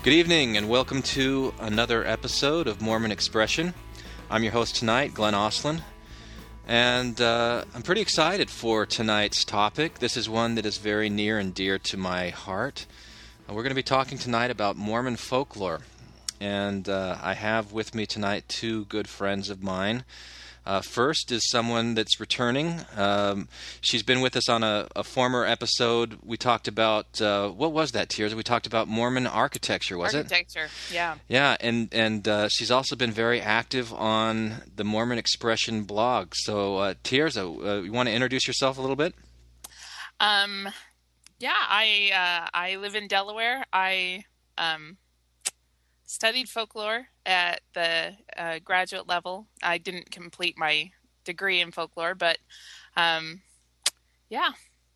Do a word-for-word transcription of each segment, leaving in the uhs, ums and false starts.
Good evening, and welcome to another episode of Mormon Expression. I'm your host tonight, Glenn Oslin, and uh, I'm pretty excited for tonight's topic. This is one that is very near and dear to my heart. Uh, we're going to be talking tonight about Mormon folklore, and uh, I have with me tonight two good friends of mine. Uh, first is someone that's returning. Um, she's been with us on a, a former episode. We talked about, uh, what was that, Tears? We talked about Mormon architecture, was architecture, it? Architecture, yeah. Yeah, and, and uh, she's also been very active on the Mormon Expression blog. So, uh, Tears, uh, you want to introduce yourself a little bit? Um, yeah, I uh, I live in Delaware. I um, studied folklore at the uh, graduate level. I didn't complete my degree in folklore, but um, yeah,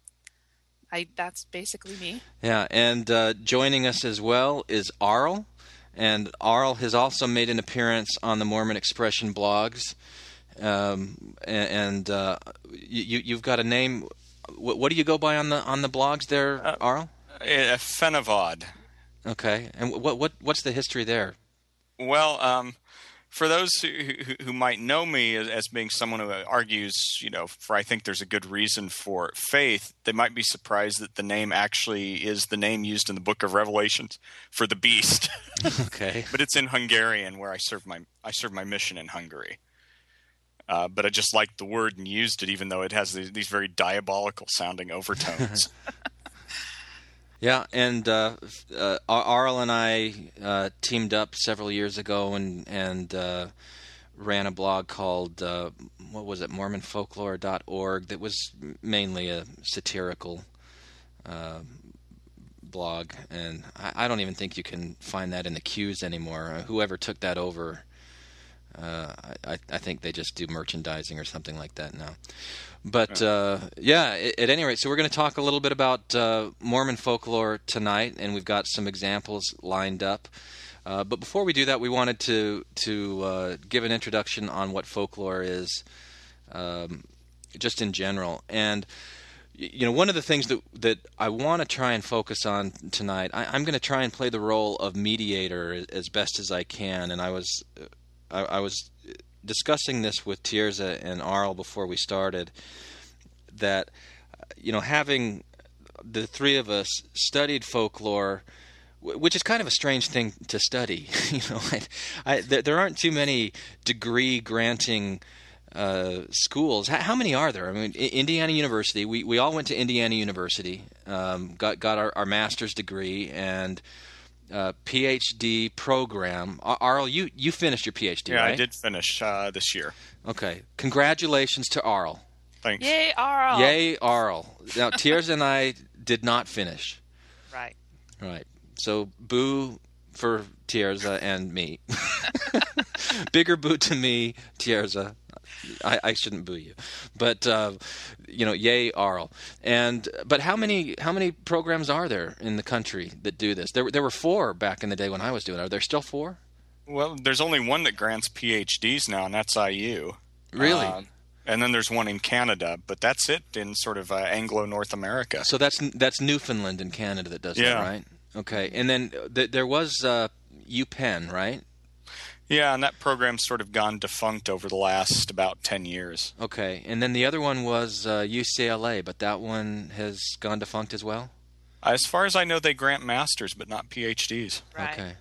I that's basically me. Yeah, and uh, joining us as well is Arl, and Arl has also made an appearance on the Mormon Expression blogs, um, and, and uh, you, you've got a name. What, what do you go by on the on the blogs there, uh, Arl? Uh, Fenavod. Okay, and what what what's the history there? Well, um, for those who, who, who might know me as, as being someone who argues, you know, for I think there's a good reason for faith, they might be surprised that the name actually is the name used in the Book of Revelations for the beast. Okay, but it's in Hungarian, where I serve my I serve my mission in Hungary. Uh, but I just liked the word and used it, even though it has these, these very diabolical sounding overtones. Yeah, and uh, uh, Arl and I uh, teamed up several years ago and and uh, ran a blog called, uh, what was it, Mormon Folklore dot org, that was mainly a satirical uh, blog. And I, I don't even think you can find that in the queues anymore. Uh, whoever took that over, uh, I, I think they just do merchandising or something like that now. But, uh, yeah, at any rate, so we're going to talk a little bit about uh, Mormon folklore tonight, and we've got some examples lined up. Uh, but before we do that, we wanted to to uh, give an introduction on what folklore is, um, just in general. And, you know, one of the things that, that I want to try and focus on tonight, I, I'm going to try and play the role of mediator as best as I can. And I was, I, I was discussing this with Tirza and Arl before we started, that, you know, having the three of us studied folklore, which is kind of a strange thing to study. you know, I, I, there, there aren't too many degree-granting uh, schools. How, how many are there? I mean, Indiana University. We we all went to Indiana University, um, got got our, our master's degree and Uh, PhD program. Arl, you, you finished your PhD, yeah, right? I did finish uh, this year. Okay. Congratulations to Arl. Thanks. Yay, Arl! Yay, Arl. Now, Tears and I did not finish. Right. Right. So, boo for Tierza and me. Bigger boo to me, Tierza. I, I shouldn't boo you, but uh, you know, yay, Arl. And but how many how many programs are there in the country that do this? There there were four back in the day when I was doing it. Are there still four? Well, there's only one that grants PhDs now, and that's I U. Really? Uh, and then there's one in Canada, but that's it in sort of uh, Anglo North America. So that's that's Newfoundland in Canada that does yeah. that, right? Okay. And then th- there was uh, UPenn, right? Yeah, and that program's sort of gone defunct over the last about ten years. Okay, and then the other one was uh, U C L A, but that one has gone defunct as well? As far as I know, they grant masters, but not PhDs. Right. Okay.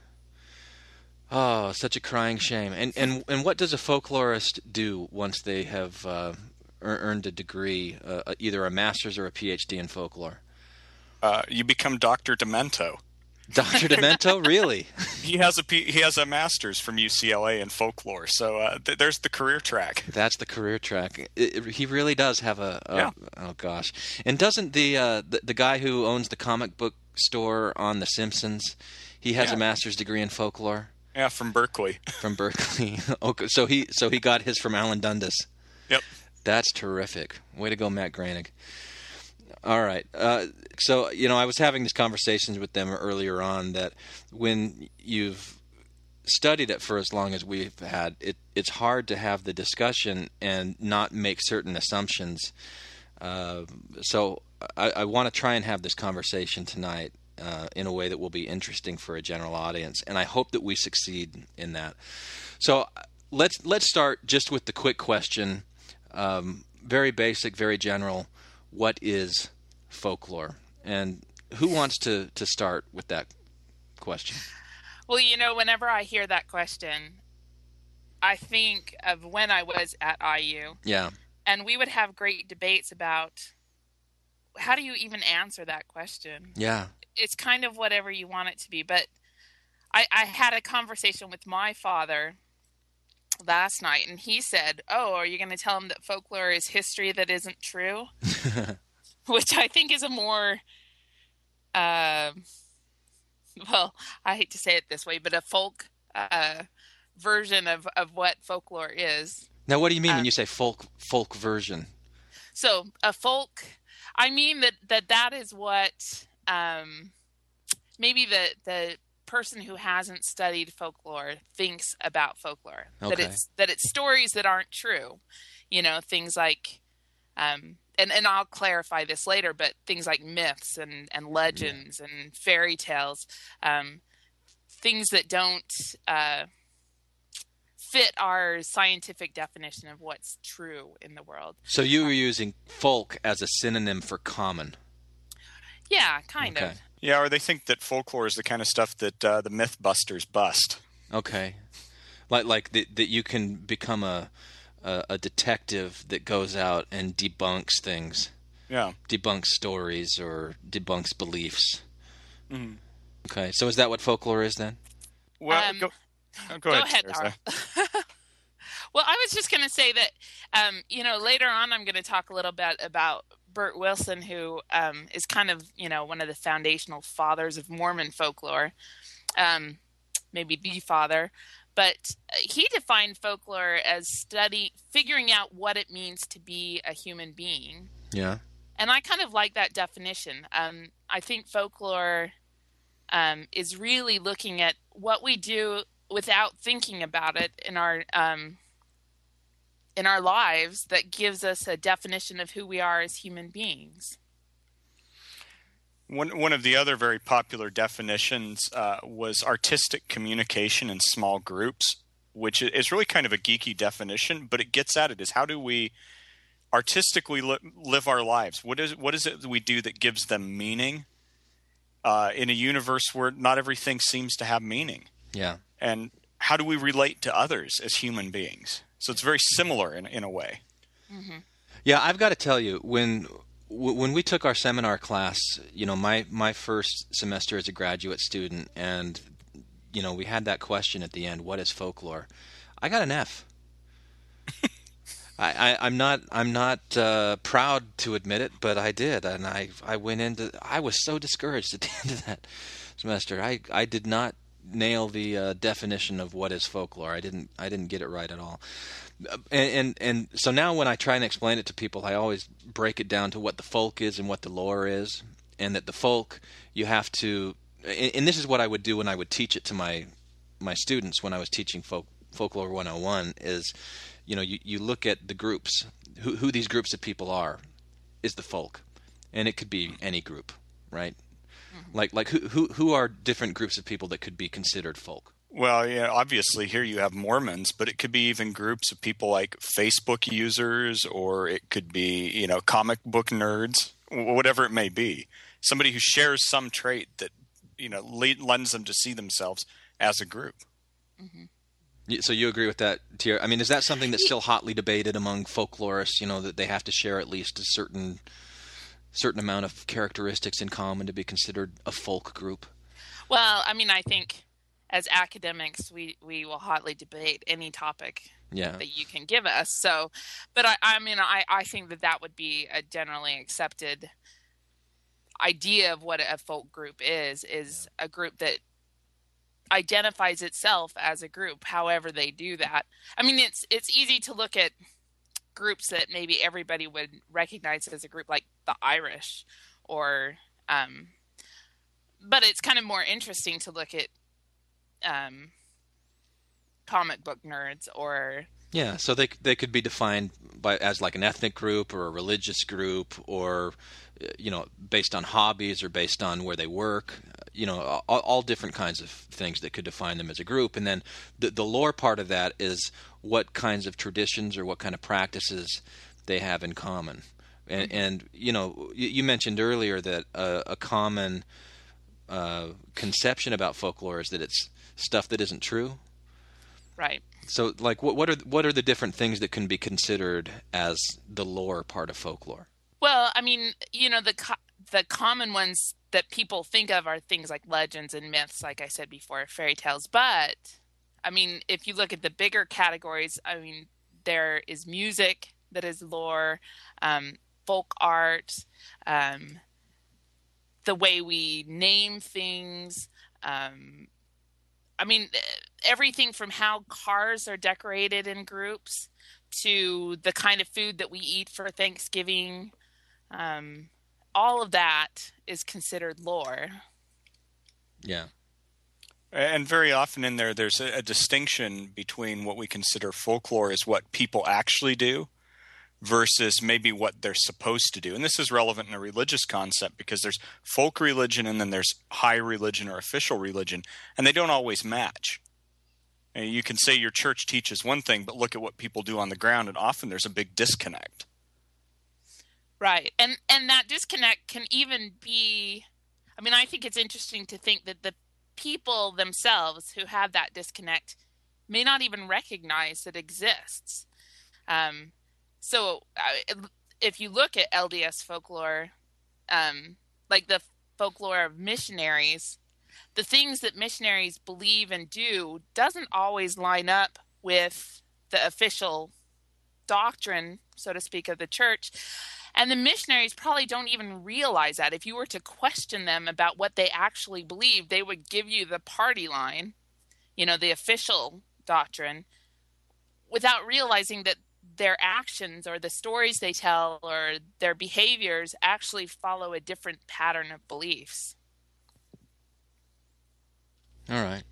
Oh, such a crying shame. And and and what does a folklorist do once they have uh, earned a degree, uh, either a master's or a PhD in folklore? Uh, you become Doctor Demento. Doctor Demento, really? He has a P- he has a master's from U C L A in folklore, so uh, th- there's the career track. That's the career track. It, it, he really does have a, a yeah. Oh gosh! And doesn't the, uh, the the guy who owns the comic book store on The Simpsons, he has yeah. a master's degree in folklore? Yeah, from Berkeley. From Berkeley. Okay, so he so he got his from Alan Dundas. Yep. That's terrific. Way to go, Matt Groening. All right. Uh, so, you know, I was having these conversations with them earlier on that when you've studied it for as long as we've had, it, it's hard to have the discussion and not make certain assumptions. Uh, so I, I want to try and have this conversation tonight uh, in a way that will be interesting for a general audience, and I hope that we succeed in that. So let's let's start just with the quick question, um, very basic, very general. What is folklore? And who wants to, to start with that question? Well, you know, whenever I hear that question, I think of when I was at I U. Yeah. And we would have great debates about how do you even answer that question? Yeah. It's kind of whatever you want it to be. But I, I had a conversation with my father last night, and he said, oh, are you going to tell him that folklore is history that isn't true? Which I think is a more, uh, well, I hate to say it this way, but a folk uh, version of, of what folklore is. Now, what do you mean uh, when you say folk folk version? So a folk, I mean that that, that is what um, maybe the the person who hasn't studied folklore thinks about folklore. Okay. That it's that it's stories that aren't true. You know, things like, um, and, and I'll clarify this later, but things like myths and, and legends yeah. and fairy tales, um, things that don't uh, fit our scientific definition of what's true in the world. So you were using folk as a synonym for common. Yeah, kind okay. of. Yeah, or they think that folklore is the kind of stuff that uh, the Mythbusters bust. Okay. Like like that that you can become a, a a detective that goes out and debunks things. Yeah. Debunks stories or debunks beliefs. Mm-hmm. Okay. So is that what folklore is then? Well, um, go, oh, go, go ahead, ahead Well, I was just going to say that, um, you know, later on I'm going to talk a little bit about Bert Wilson, who um, is kind of, you know, one of the foundational fathers of Mormon folklore, um, maybe the father. But he defined folklore as study, figuring out what it means to be a human being. Yeah. And I kind of like that definition. Um, I think folklore um, is really looking at what we do without thinking about it in our um, in our lives that gives us a definition of who we are as human beings. One one of the other very popular definitions uh, was artistic communication in small groups, which is really kind of a geeky definition, but it gets at it is how do we artistically li- live our lives? What is what is it that we do that gives them meaning uh, in a universe where not everything seems to have meaning? Yeah. And how do we relate to others as human beings? So it's very similar in in a way. Mm-hmm. Yeah, I've got to tell you, when when we took our seminar class, you know, my, my first semester as a graduate student, and, you know, we had that question at the end, what is folklore? I got an F. I, I, I'm not I'm not uh, proud to admit it, but I did, and I I went into I was so discouraged at the end of that semester. I I did not nail the uh, definition of what is folklore. I didn't I didn't get it right at all. And, and and so now when I try and explain it to people, I always break it down to what the folk is and what the lore is, and that the folk you have to, and, and this is what I would do when I would teach it to my my students when I was teaching folk, folklore one oh one is, you know, you, you look at the groups, who who these groups of people are, is the folk, and it could be any group, right? Mm-hmm. Like like who who who are different groups of people that could be considered folk? Well, yeah, obviously here you have Mormons, but it could be even groups of people like Facebook users, or it could be, you know, comic book nerds, whatever it may be. Somebody who shares some trait that, you know, lends them to see themselves as a group. Mm-hmm. So you agree with that, Tier? I mean, is that something that's still hotly debated among folklorists, you know, that they have to share at least a certain certain amount of characteristics in common to be considered a folk group? Well, I mean, I think as academics, we, we will hotly debate any topic yeah. that you can give us. So, but I, I mean, I, I think that that would be a generally accepted idea of what a folk group is, is yeah. a group that identifies itself as a group, however they do that. I mean, it's it's easy to look at groups that maybe everybody would recognize as a group, like the Irish, or, um, but it's kind of more interesting to look at um, comic book nerds or Yeah, so they they could be defined by as like an ethnic group or a religious group, or uh, you know, based on hobbies or based on where they work. uh, You know, all, all different kinds of things that could define them as a group. And then the the lore part of that is what kinds of traditions or what kind of practices they have in common. And, and you know, you, you mentioned earlier that a, a common uh, conception about folklore is that it's stuff that isn't true. Right. So, like, what what are what are the different things that can be considered as the lore part of folklore? Well, I mean, you know, the co- the common ones that people think of are things like legends and myths, like I said before, fairy tales. But, I mean, if you look at the bigger categories, I mean, there is music that is lore, um, folk art, um, the way we name things. Um, I mean, everything from how cars are decorated in groups to the kind of food that we eat for Thanksgiving. Um, all of that is considered lore. Yeah. And very often in there, there's a, a distinction between what we consider folklore as what people actually do versus maybe what they're supposed to do. And this is relevant in a religious concept because there's folk religion and then there's high religion or official religion, and they don't always match. And you can say your church teaches one thing, but look at what people do on the ground, and often there's a big disconnect. Right. And and that disconnect can even be, I mean, I think it's interesting to think that the people themselves who have that disconnect may not even recognize it exists. Um, so uh, if you look at L D S folklore, um, like the folklore of missionaries, the things that missionaries believe and do doesn't always line up with the official doctrine, so to speak, of the church. And the missionaries probably don't even realize that. If you were to question them about what they actually believe, they would give you the party line, you know, the official doctrine, without realizing that their actions or the stories they tell or their behaviors actually follow a different pattern of beliefs. All right.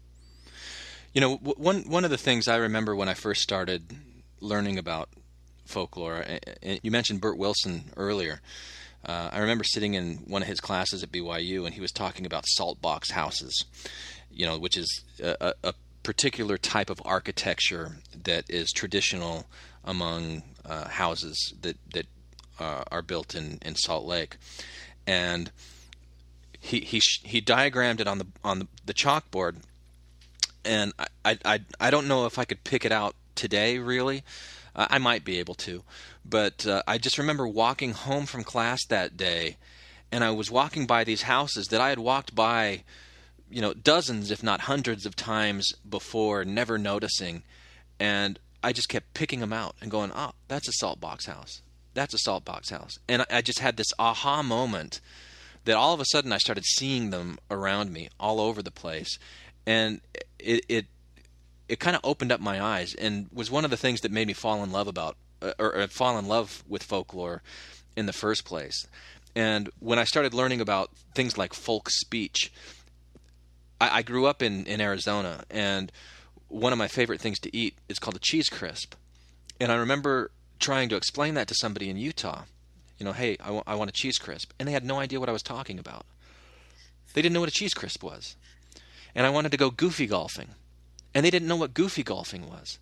You know, w- one one of the things I remember when I first started learning about folklore, and you mentioned Bert Wilson earlier. Uh, I remember sitting in one of his classes at B Y U, and he was talking about salt box houses, you know, which is a, a particular type of architecture that is traditional among uh, houses that that uh, are built in, in Salt Lake, and he he he diagrammed it on the on the, the chalkboard, and I, I I don't know if I could pick it out today really. Uh, I might be able to, but uh, I just remember walking home from class that day, and I was walking by these houses that I had walked by, you know, dozens, if not hundreds of times before, never noticing, and I just kept picking them out and going, oh, that's a salt box house. That's a salt box house. And I just had this aha moment that all of a sudden I started seeing them around me all over the place. And it it, it kind of opened up my eyes and was one of the things that made me fall in love about, uh, or, or fall in love with folklore in the first place. And when I started learning about things like folk speech, I, I grew up in, in Arizona, and one of my favorite things to eat is called a cheese crisp. And I remember trying to explain that to somebody in Utah. You know, hey, I, w- I want a cheese crisp. And they had no idea what I was talking about. They didn't know what a cheese crisp was. And I wanted to go goofy golfing. And they didn't know what goofy golfing was.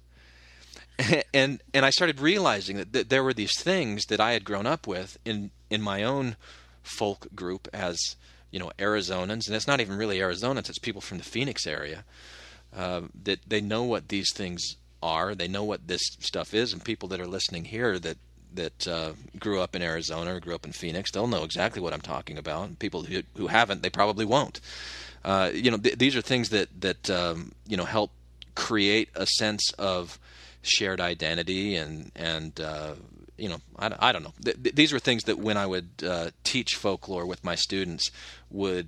and and I started realizing that, that there were these things that I had grown up with in, in my own folk group as, you know, Arizonans. And it's not even really Arizonans. It's people from the Phoenix area. Uh, that they know what these things are. They know what this stuff is. And people that are listening here that that uh, grew up in Arizona or grew up in Phoenix, they'll know exactly what I'm talking about. And people who, who haven't, they probably won't. Uh, you know, th- these are things that that um, you know, help create a sense of shared identity, and and uh, you know, I, I don't know. Th- th- these were things that when I would uh, teach folklore with my students would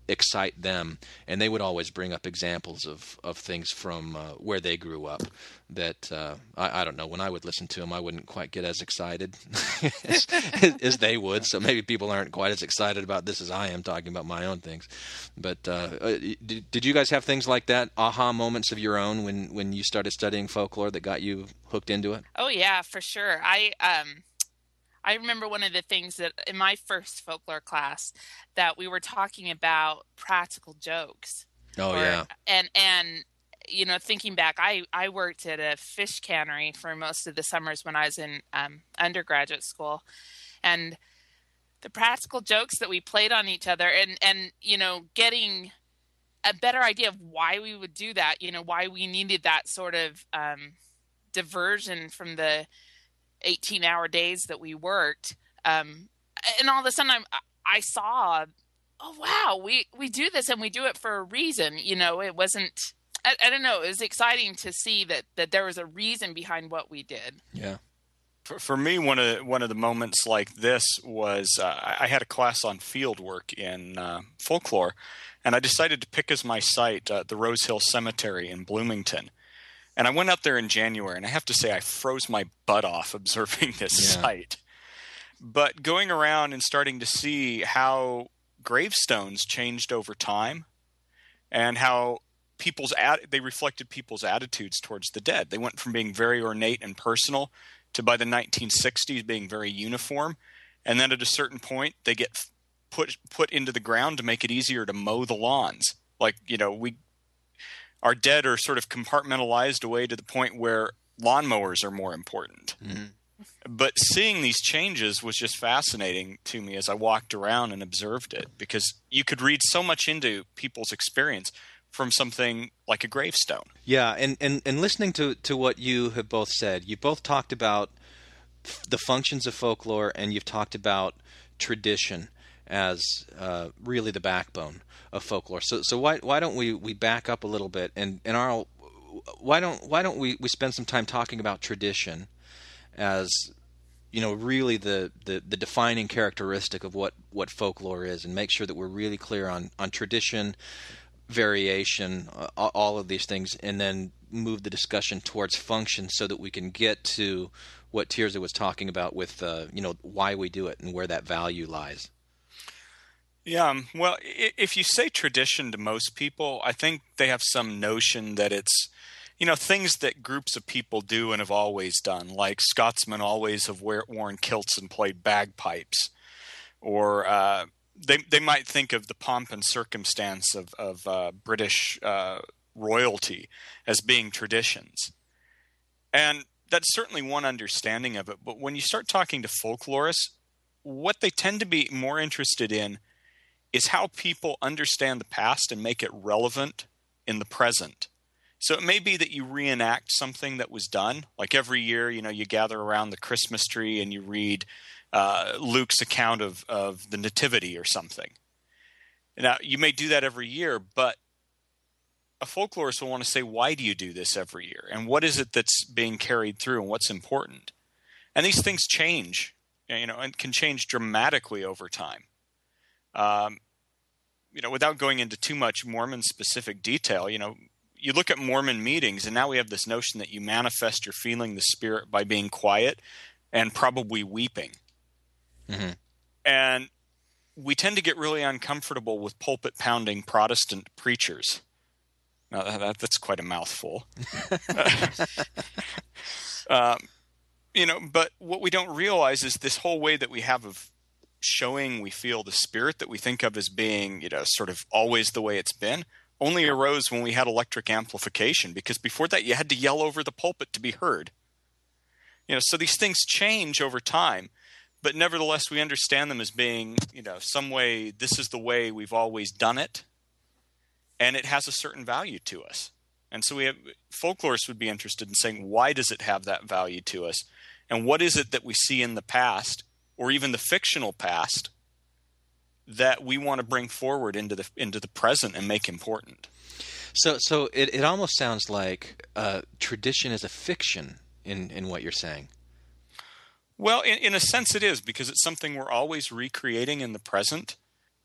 excite them, and they would always bring up examples of, of things from uh, where they grew up that uh, I, I don't know, when I would listen to them I wouldn't quite get as excited as, as they would, so maybe people aren't quite as excited about this as I am talking about my own things. But uh, did, did you guys have things like that, aha moments of your own when, when you started studying folklore that got you hooked into it? Oh yeah, for sure. I um I remember one of the things that in my first folklore class that we were talking about practical jokes. Oh, or, yeah. And, and, you know, thinking back, I, I worked at a fish cannery for most of the summers when I was in um, undergraduate school. And the practical jokes that we played on each other and, and, you know, getting a better idea of why we would do that, you know, why we needed that sort of um, diversion from the eighteen hour days that we worked. Um, and all of a sudden I'm, I saw, oh, wow, we, we do this and we do it for a reason. You know, it wasn't, I, I don't know. It was exciting to see that, that there was a reason behind what we did. Yeah. For, for me, one of one of the moments like this was uh, I had a class on field work in uh, folklore, and I decided to pick as my site uh, the Rose Hill Cemetery in Bloomington. And I went out there in January, and I have to say I froze my butt off observing this Yeah. site. But going around and starting to see how gravestones changed over time and how people's ad- they reflected people's attitudes towards the dead. They went from being very ornate and personal to by the nineteen sixties being very uniform. And then at a certain point, they get put put into the ground to make it easier to mow the lawns. Like, you know, we our dead are sort of compartmentalized away to the point where lawnmowers are more important. Mm-hmm. But seeing these changes was just fascinating to me as I walked around and observed it, because you could read so much into people's experience from something like a gravestone. Yeah, and, and, and listening to, to what you have both said, you both talked about f- the functions of folklore, and you've talked about tradition as uh, really the backbone of folklore. So so why why don't we, we back up a little bit, and and our why don't why don't we, we spend some time talking about tradition as, you know, really the, the, the defining characteristic of what, what folklore is, and make sure that we're really clear on, on tradition, variation, uh, all of these things, and then move the discussion towards function so that we can get to what Tirza was talking about with, uh, you know, why we do it and where that value lies. Yeah, um, well, if you say tradition to most people, I think they have some notion that it's, you know, things that groups of people do and have always done, like Scotsmen always have wear, worn kilts and played bagpipes, or uh, they they might think of the pomp and circumstance of of uh, British uh, royalty as being traditions, and that's certainly one understanding of it. But when you start talking to folklorists, what they tend to be more interested in is how people understand the past and make it relevant in the present. So it may be that you reenact something that was done. Like every year, you know, you gather around the Christmas tree and you read uh, Luke's account of, of the Nativity or something. Now, you may do that every year, but a folklorist will want to say, why do you do this every year? And what is it that's being carried through and what's important? And these things change, you know, and can change dramatically over time. Um, you know, without going into too much Mormon-specific detail, you know, you look at Mormon meetings, and now we have this notion that you manifest your feeling the Spirit by being quiet and probably weeping. Mm-hmm. And we tend to get really uncomfortable with pulpit-pounding Protestant preachers. Now, that, that's quite a mouthful. um, you know, but what we don't realize is this whole way that we have of showing we feel the Spirit that we think of as being, you know, sort of always the way it's been, only arose when we had electric amplification, because before that you had to yell over the pulpit to be heard. You know, so these things change over time, but nevertheless we understand them as being, you know, some way, this is the way we've always done it, and it has a certain value to us. And so we have, folklorists would be interested in saying, why does it have that value to us? And what is it that we see in the past, or even the fictional past, that we want to bring forward into the into the present and make important? So, so it, it almost sounds like uh, tradition is a fiction in, in what you're saying. Well, in, in a sense it is, because it's something we're always recreating in the present.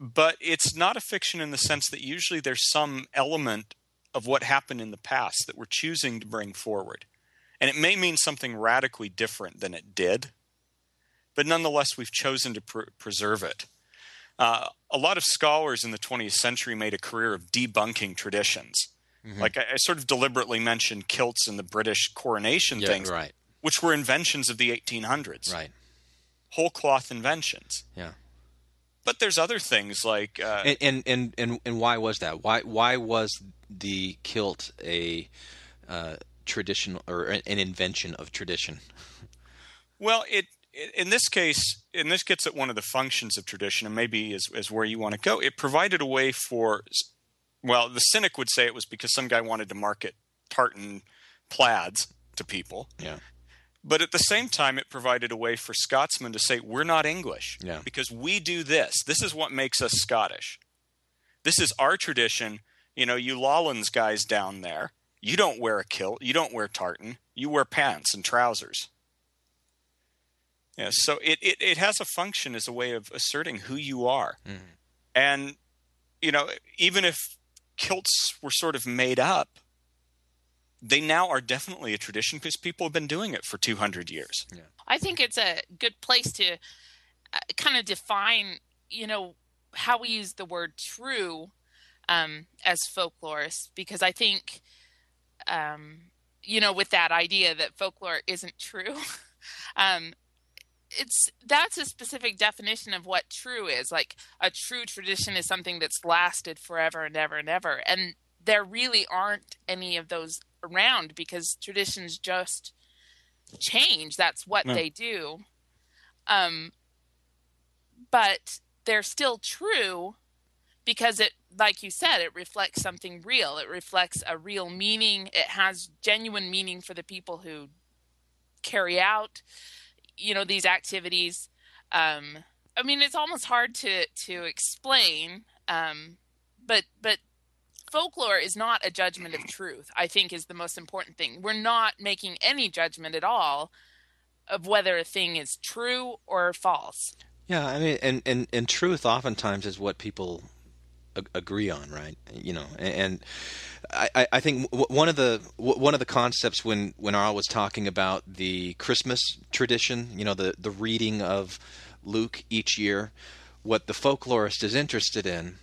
but it's not a fiction in the sense that usually there's some element of what happened in the past that we're choosing to bring forward. And it may mean something radically different than it did, but nonetheless, we've chosen to pr- preserve it. Uh, a lot of scholars in the twentieth century made a career of debunking traditions. Mm-hmm. Like I, I sort of deliberately mentioned kilts and the British coronation yeah, things, right. which were inventions of the eighteen hundreds. Right. Whole cloth inventions. Yeah. But there's other things like uh, and, and and and and why was that? Why why was the kilt a uh, traditional or an invention of tradition? Well, it in this case, and this gets at one of the functions of tradition, and maybe is is where you want to go. It provided a way for, well, the cynic would say it was because some guy wanted to market tartan plaids to people. Yeah. But at the same time, it provided a way for Scotsmen to say, we're not English yeah. because we do this. This is what makes us Scottish. This is our tradition. You know, you Lowlands guys down there, you don't wear a kilt. You don't wear tartan. You wear pants and trousers. Yeah, so it, it, it has a function as a way of asserting who you are. Mm. And, you know, even if kilts were sort of made up, they now are definitely a tradition because people have been doing it for two hundred years. Yeah. I think it's a good place to uh, kind of define, you know, how we use the word true um, as folklorists, because I think, um, you know, with that idea that folklore isn't true, um, it's that's a specific definition of what true is. Like a true tradition is something that's lasted forever and ever and ever. And there really aren't any of those around because traditions just change. That's what yeah. they do. Um, but they're still true because it, like you said, it reflects something real. It reflects a real meaning. It has genuine meaning for the people who carry out, you know, these activities. Um, I mean, it's almost hard to, to explain, um, but, but, folklore is not a judgment of truth, I think is the most important thing. We're not making any judgment at all of whether a thing is true or false. Yeah, I mean, and, and, and truth oftentimes is what people ag- agree on, right? You know, and, and I, I think w- one of the w- one of the concepts when, when Arl was talking about the Christmas tradition, you know, the, the reading of Luke each year, what the folklorist is interested in,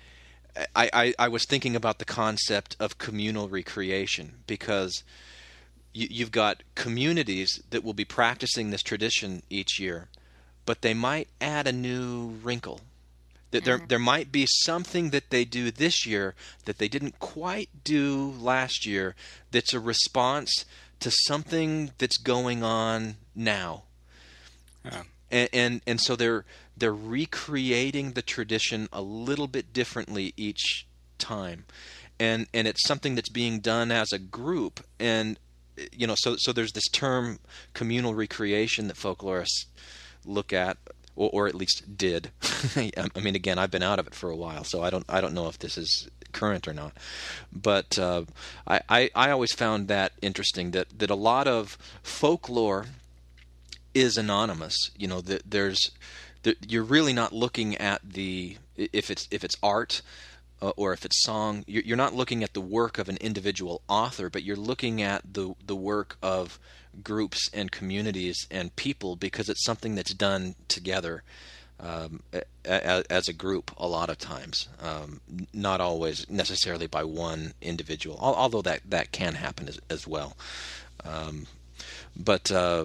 I, I, I was thinking about the concept of communal recreation because you, you've got communities that will be practicing this tradition each year, but they might add a new wrinkle. That there there might be something that they do this year that they didn't quite do last year that's a response to something that's going on now. Yeah. And, and and so they're they're recreating the tradition a little bit differently each time, and and it's something that's being done as a group. And you know, so so there's this term communal recreation that folklorists look at, or, or at least did. I mean, again, I've been out of it for a while, so I don't I don't know if this is current or not. But uh, I, I I always found that interesting that that a lot of folklore is anonymous. You know, that there's, that you're really not looking at the, if it's if it's art uh, or if it's song, you're, you're not looking at the work of an individual author, but you're looking at the the work of groups and communities and people because it's something that's done together um, as, as a group a lot of times, um, not always necessarily by one individual, although that, that can happen as, as well. Um, but uh,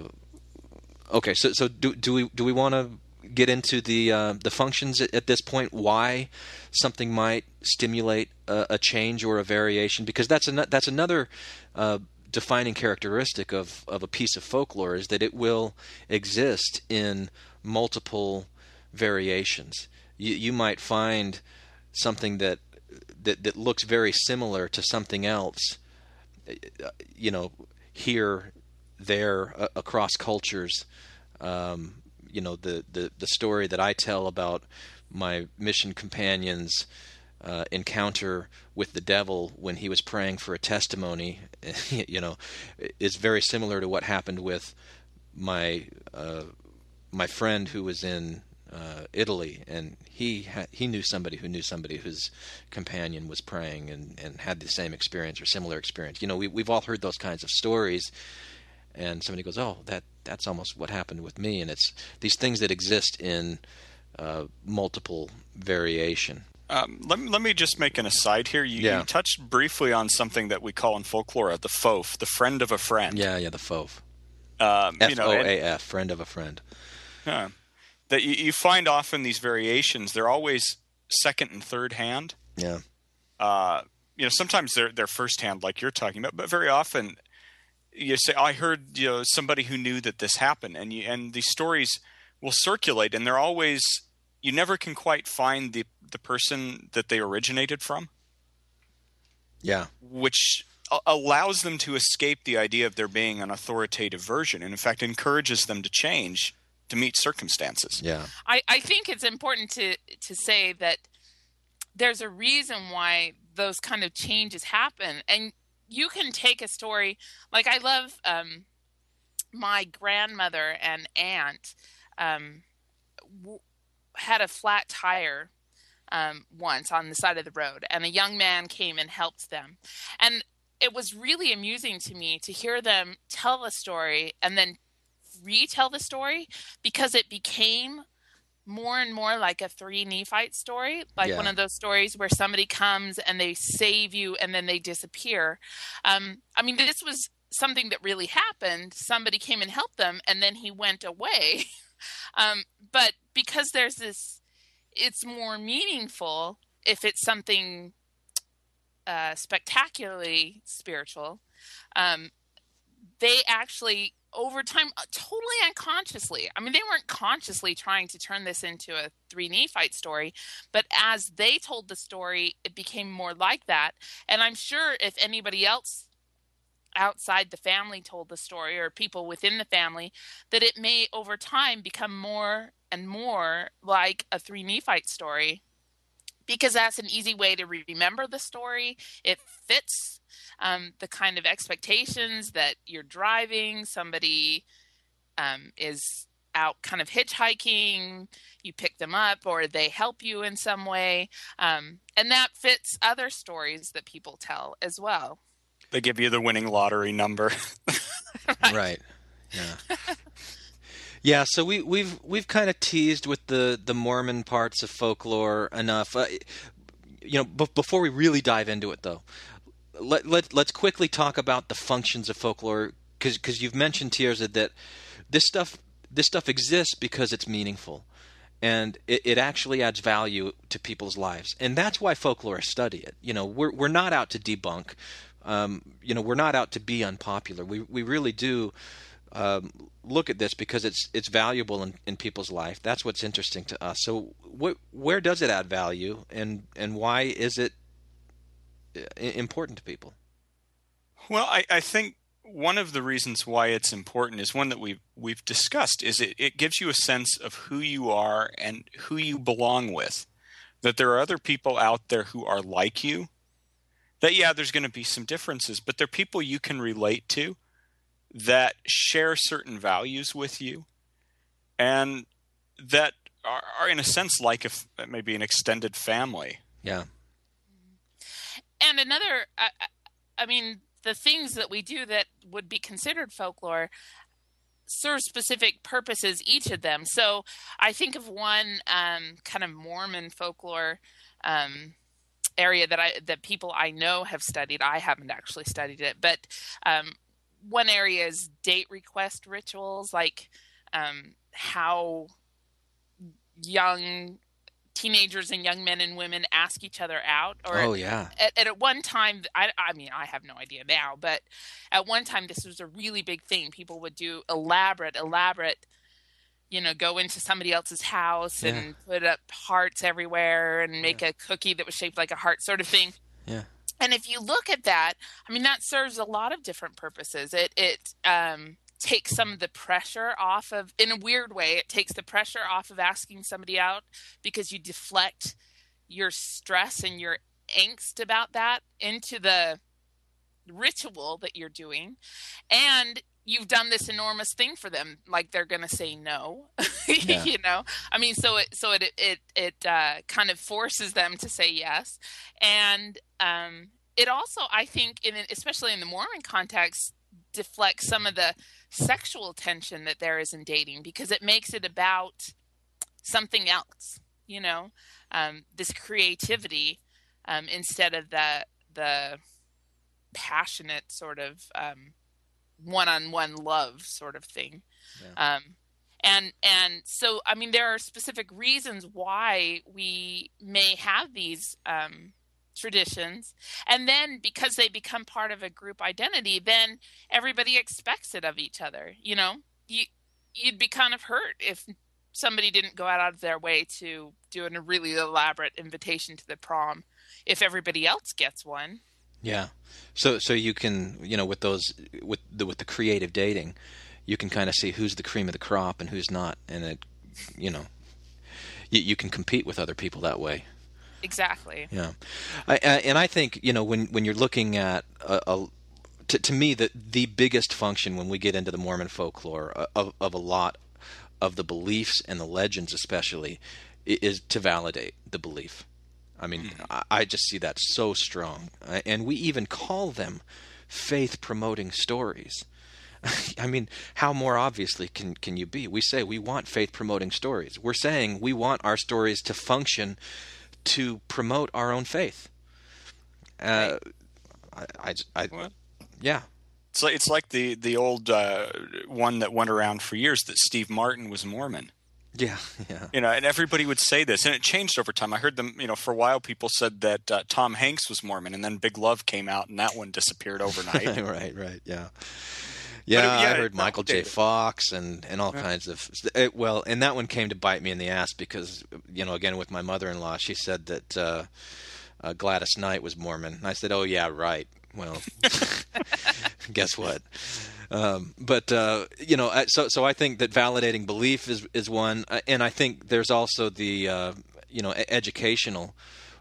Okay, so so do do we do we want to get into the uh, the functions at, at this point? Why something might stimulate a, a change or a variation? Because that's an, that's another uh, defining characteristic of, of a piece of folklore is that it will exist in multiple variations. You you might find something that that that looks very similar to something else, you know, here, there, uh, across cultures. Um, you know, the, the, the story that I tell about my mission companion's uh, encounter with the devil when he was praying for a testimony, you know, is very similar to what happened with my uh, my friend who was in uh, Italy, and he ha- he knew somebody who knew somebody whose companion was praying and, and had the same experience or similar experience. You know, we we've all heard those kinds of stories, and somebody goes, "Oh, that that's almost what happened with me." And it's these things that exist in uh, multiple variation. Um, let me let me just make an aside here. You, Yeah. you touched briefly on something that we call in folklore the foaf, the friend of a friend. Yeah, yeah, the foaf. Um, you F know, O and- A F, friend of a friend. Yeah. That you, you find often these variations, they're always second and third hand. Yeah. Uh, you know, sometimes they're they're first hand, like you're talking about, but very often you say, "I heard, you know, somebody who knew that this happened," and you and these stories will circulate, and they're always, you never can quite find the the person that they originated from, Yeah. which a- allows them to escape the idea of there being an authoritative version, and in fact encourages them to change to meet circumstances. Yeah. I, I think it's important to to say that there's a reason why those kind of changes happen. And you can take a story, like I love um, my grandmother and aunt um, w- had a flat tire um, once on the side of the road, and a young man came and helped them. And it was really amusing to me to hear them tell a story and then retell the story, because it became more and more like a three Nephite story, like Yeah. one of those stories where somebody comes and they save you and then they disappear. Um, I mean, this was something that really happened. Somebody came and helped them, and then he went away. um, but because there's this, it's more meaningful if it's something uh, spectacularly spiritual. Um, they actually, over time, uh, totally unconsciously, I mean, they weren't consciously trying to turn this into a three Nephite story, but as they told the story, it became more like that. And I'm sure if anybody else outside the family told the story, or people within the family, that it may over time become more and more like a three Nephite story, because that's an easy way to remember the story. It fits um, the kind of expectations that you're driving. Somebody um, is out kind of hitchhiking, you pick them up, or they help you in some way. Um, and that fits other stories that people tell as well. They give you the winning lottery number. Right. Yeah. Yeah. So we, we've we've kind of teased with the, the Mormon parts of folklore enough. Uh, you know, b- before we really dive into it, though, let let let's quickly talk about the functions of folklore, because because you've mentioned, Tirzah, that this stuff this stuff exists because it's meaningful, and it, it actually adds value to people's lives, and that's why folklorists study it. You know, we're we're not out to debunk. Um, you know, we're not out to be unpopular. We we really do um, look at this because it's it's valuable in, in people's life. That's what's interesting to us. So, wh- where does it add value, and and why is it important to people? Well, I, I think one of the reasons why it's important is one that we've we've discussed. Is it, it gives you a sense of who you are and who you belong with. That there are other people out there who are like you. That, yeah, there's going to be some differences, but they're people you can relate to, that share certain values with you, and that are, are in a sense like if maybe an extended family. Yeah. And another, I, I mean, the things that we do that would be considered folklore serve specific purposes, each of them. So I think of one um, kind of Mormon folklore um, area that I that people I know have studied. I haven't actually studied it, but um, one area is date request rituals, like um, how young teenagers and young men and women ask each other out. Or Oh yeah. At, at one time, I, I mean, I have no idea now, but at one time this was a really big thing. People would do elaborate, elaborate, you know, go into somebody else's house Yeah. and put up hearts everywhere and make a cookie that was shaped like a heart, sort of thing. Yeah. And if you look at that, I mean, that serves a lot of different purposes. It it um, takes some of the pressure off of, in a weird way, it takes the pressure off of asking somebody out, because you deflect your stress and your angst about that into the ritual that you're doing, and you've done this enormous thing for them, like they're going to say no. Yeah. You know, I mean, so it so it it it uh, kind of forces them to say yes, and um, it also, I think, in especially in the Mormon context, deflects some of the sexual tension that there is in dating, because it makes it about something else, you know, um, this creativity, um, instead of the the passionate sort of um, one-on-one love sort of thing. Yeah. Um, and and so, I mean, there are specific reasons why we may have these um, traditions, and then because they become part of a group identity, then everybody expects it of each other. You know, you you'd be kind of hurt if somebody didn't go out of their way to do a really elaborate invitation to the prom if everybody else gets one. Yeah. So so you can, you know, with those with the with the creative dating, you can kind of see who's the cream of the crop and who's not, and it, you know, you, you can compete with other people that way. Exactly. Yeah. I, I, and I think, you know, when when you're looking at a, a to, to me the the biggest function when we get into the Mormon folklore of of a lot of the beliefs and the legends especially is to validate the belief. I mean, I, I just see that so strong. And we even call them faith-promoting stories. I mean, how more obviously can, can you be? We say we want faith-promoting stories. We're saying we want our stories to function to promote our own faith. Uh, I, I, I, yeah. It's like, it's like the, the old uh, one that went around for years, that Steve Martin was Mormon. Yeah, yeah. You know, and everybody would say this, and it changed over time. I heard them, you know, for a while people said that uh, Tom Hanks was Mormon, and then Big Love came out, and that one disappeared overnight. Right, right, yeah. Yeah, it, yeah I heard Michael J. Fox and, and all yeah. kinds of it, – well, and that one came to bite me in the ass because, you know, again, with my mother-in-law, she said that uh, uh, Gladys Knight was Mormon. And I said, oh, yeah, right. Well, guess what? Um, but uh, you know, so so I think that validating belief is is one, and I think there's also the uh, you know educational.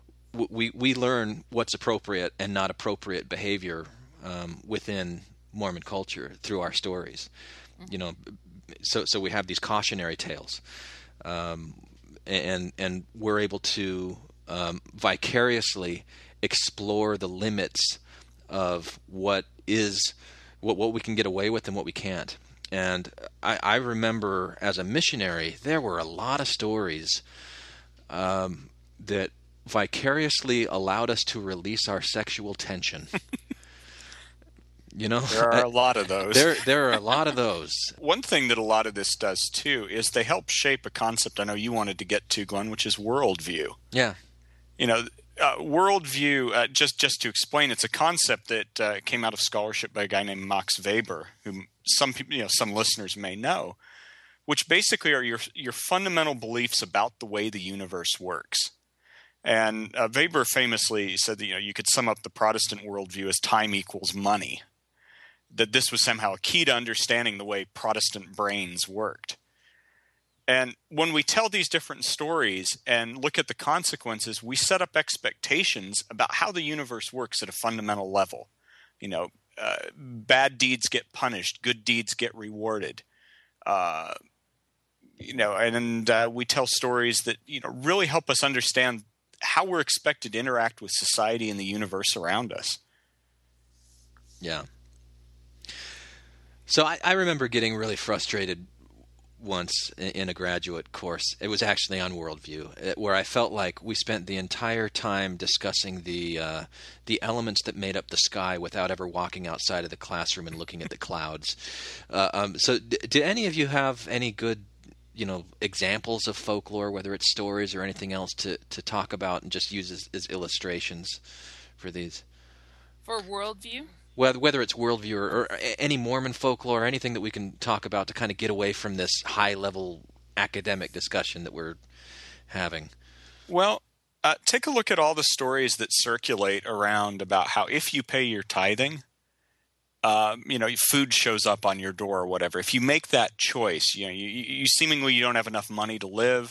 We we learn what's appropriate and not appropriate behavior um, within Mormon culture through our stories. You know, so so we have these cautionary tales, um, and and we're able to um, vicariously explore the limits of what is. What, what we can get away with and what we can't. And I, I remember as a missionary, there were a lot of stories um, that vicariously allowed us to release our sexual tension. You know, there are a lot of those. There, there are a lot of those. One thing that a lot of this does too is they help shape a concept I know you wanted to get to, Glenn, which is worldview. Yeah. You know, Uh, worldview, uh, just just to explain, it's a concept that uh, came out of scholarship by a guy named Max Weber, who some people, you know, some listeners may know, which basically are your your fundamental beliefs about the way the universe works. And uh, Weber famously said that, you know, you could sum up the Protestant worldview as time equals money. That this was somehow a key to understanding the way Protestant brains worked. And when we tell these different stories and look at the consequences, we set up expectations about how the universe works at a fundamental level. You know, uh, bad deeds get punished, good deeds get rewarded. Uh, you know, and, and uh, we tell stories that, you know, really help us understand how we're expected to interact with society and the universe around us. Yeah. So I, I remember getting really frustrated once in a graduate course. It was actually on worldview, where I felt like we spent the entire time discussing the uh, the elements that made up the sky without ever walking outside of the classroom and looking at the clouds. Uh, um, so, d- do any of you have any good, you know, examples of folklore, whether it's stories or anything else, to to talk about and just use as, as illustrations for these? For worldview? Whether whether it's worldview or, or any Mormon folklore or anything that we can talk about to kind of get away from this high-level academic discussion that we're having. Well, uh, take a look at all the stories that circulate around about how if you pay your tithing, uh, you know, food shows up on your door or whatever. If you make that choice, you know, you, you seemingly you don't have enough money to live,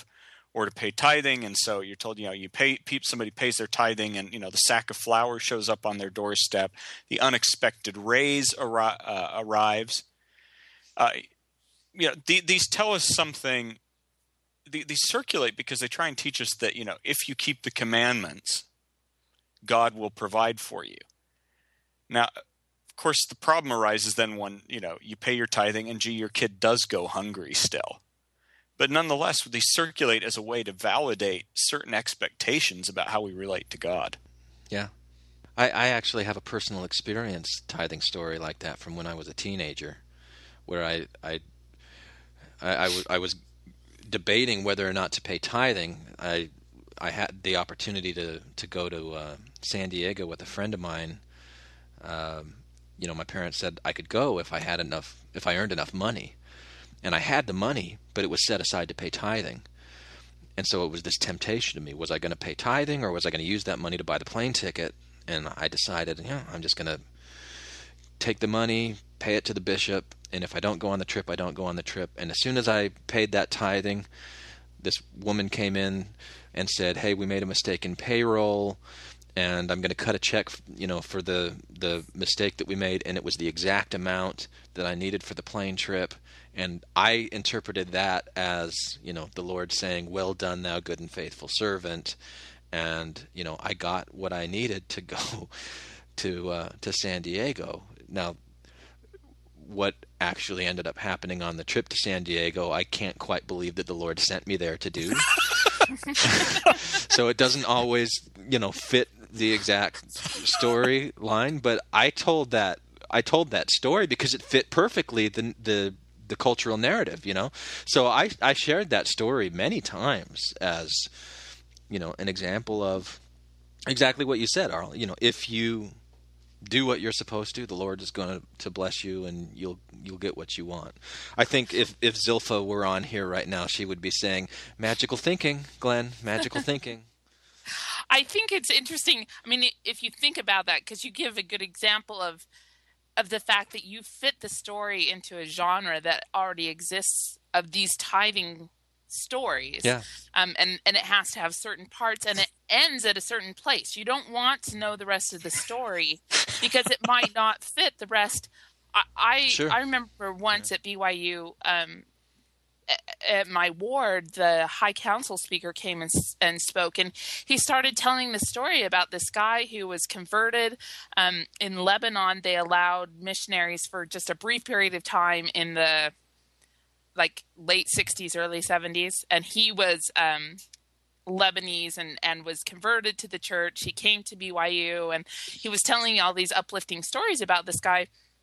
or to pay tithing. And so you're told, you know, you pay, somebody pays their tithing, and, you know, the sack of flour shows up on their doorstep. The unexpected raise arri- uh, arrives. Uh, you know, the, these tell us something. The, these circulate because they try and teach us that, you know, if you keep the commandments, God will provide for you. Now, of course, the problem arises then when, you know, you pay your tithing and, gee, your kid does go hungry still. But nonetheless, they circulate as a way to validate certain expectations about how we relate to God. Yeah. I, I actually have a personal experience tithing story like that from when I was a teenager, where I I, I, I, w- I was debating whether or not to pay tithing. I I had the opportunity to, to go to uh, San Diego with a friend of mine. Um, you know, my parents said I could go if I had enough, if I earned enough money. And I had the money, but it was set aside to pay tithing. And so it was this temptation to me. Was I going to pay tithing, or was I going to use that money to buy the plane ticket? And I decided, yeah, I'm just going to take the money, pay it to the bishop, and if I don't go on the trip, I don't go on the trip. And as soon as I paid that tithing, this woman came in and said, hey, we made a mistake in payroll, and I'm going to cut a check, you know, for the, the mistake that we made, and it was the exact amount that I needed for the plane trip. And I interpreted that as, you know, the Lord saying, well done, thou good and faithful servant. And, you know, I got what I needed to go to uh, to San Diego. Now, what actually ended up happening on the trip to San Diego, I can't quite believe that the Lord sent me there to do. So it doesn't always, you know, fit the exact storyline. But I told that I told that story because it fit perfectly the the the cultural narrative, you know. So I I shared that story many times as, you know, an example of exactly what you said, Arl. You know, if you do what you're supposed to, the Lord is going to, to bless you, and you'll you'll get what you want. I think if if Zilpha were on here right now, she would be saying, "Magical thinking, Glenn, magical thinking." I think it's interesting. I mean, if you think about that, because you give a good example of of the fact that you fit the story into a genre that already exists of these tithing stories. Yeah. Um, and, and it has to have certain parts, and it ends at a certain place. You don't want to know the rest of the story because it might not fit the rest. I I, Sure. I remember once yeah. at B Y U, um, at my ward, the high council speaker came and, and spoke, and he started telling the story about this guy who was converted. Um, in Lebanon, they allowed missionaries for just a brief period of time in the like late sixties, early seventies. And he was um, Lebanese and, and was converted to the church. He came to B Y U, and he was telling me all these uplifting stories about this guy.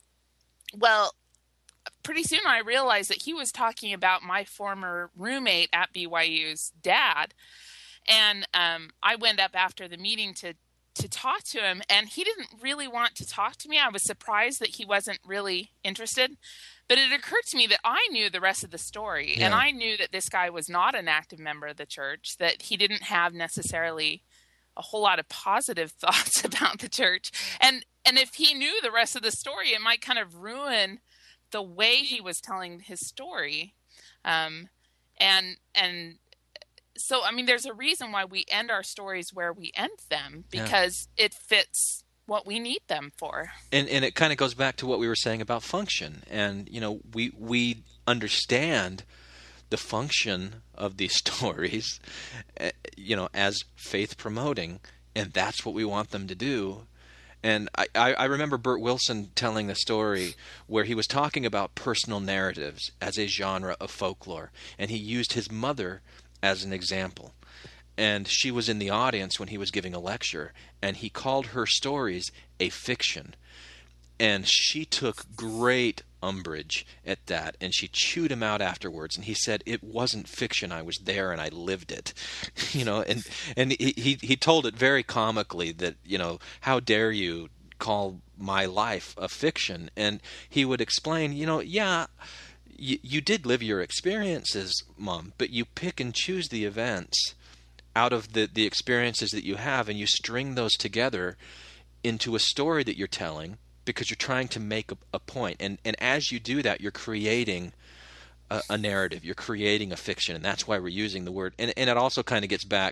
Well, pretty soon I realized that he was talking about my former roommate at B Y U's dad. And um, I went up after the meeting to, to talk to him, and he didn't really want to talk to me. I was surprised that he wasn't really interested. But it occurred to me that I knew the rest of the story, yeah. and I knew that this guy was not an active member of the church, that he didn't have necessarily a whole lot of positive thoughts about the church. And and if he knew the rest of the story, it might kind of ruin the way he was telling his story. Um, and and so, I mean, there's a reason why we end our stories where we end them, because yeah. it fits what we need them for. And and it kind of goes back to what we were saying about function. And, you know, we we understand the function of these stories, you know, as faith promoting, and that's what we want them to do. And I, I remember Bert Wilson telling the story where he was talking about personal narratives as a genre of folklore, and he used his mother as an example. And she was in the audience when he was giving a lecture, and he called her stories a fiction. And she took great umbrage at that, and she chewed him out afterwards. And he said, "It wasn't fiction. I was there, and I lived it." You know, and and he, he he told it very comically that, you know, how dare you call my life a fiction? And he would explain, you know, yeah, you, you did live your experiences, Mom, but you pick and choose the events out of the, the experiences that you have, and you string those together into a story that you're telling, because you're trying to make a, a point. And and as you do that, you're creating a, a narrative. You're creating a fiction, and that's why we're using the word. And, and it also kind of gets back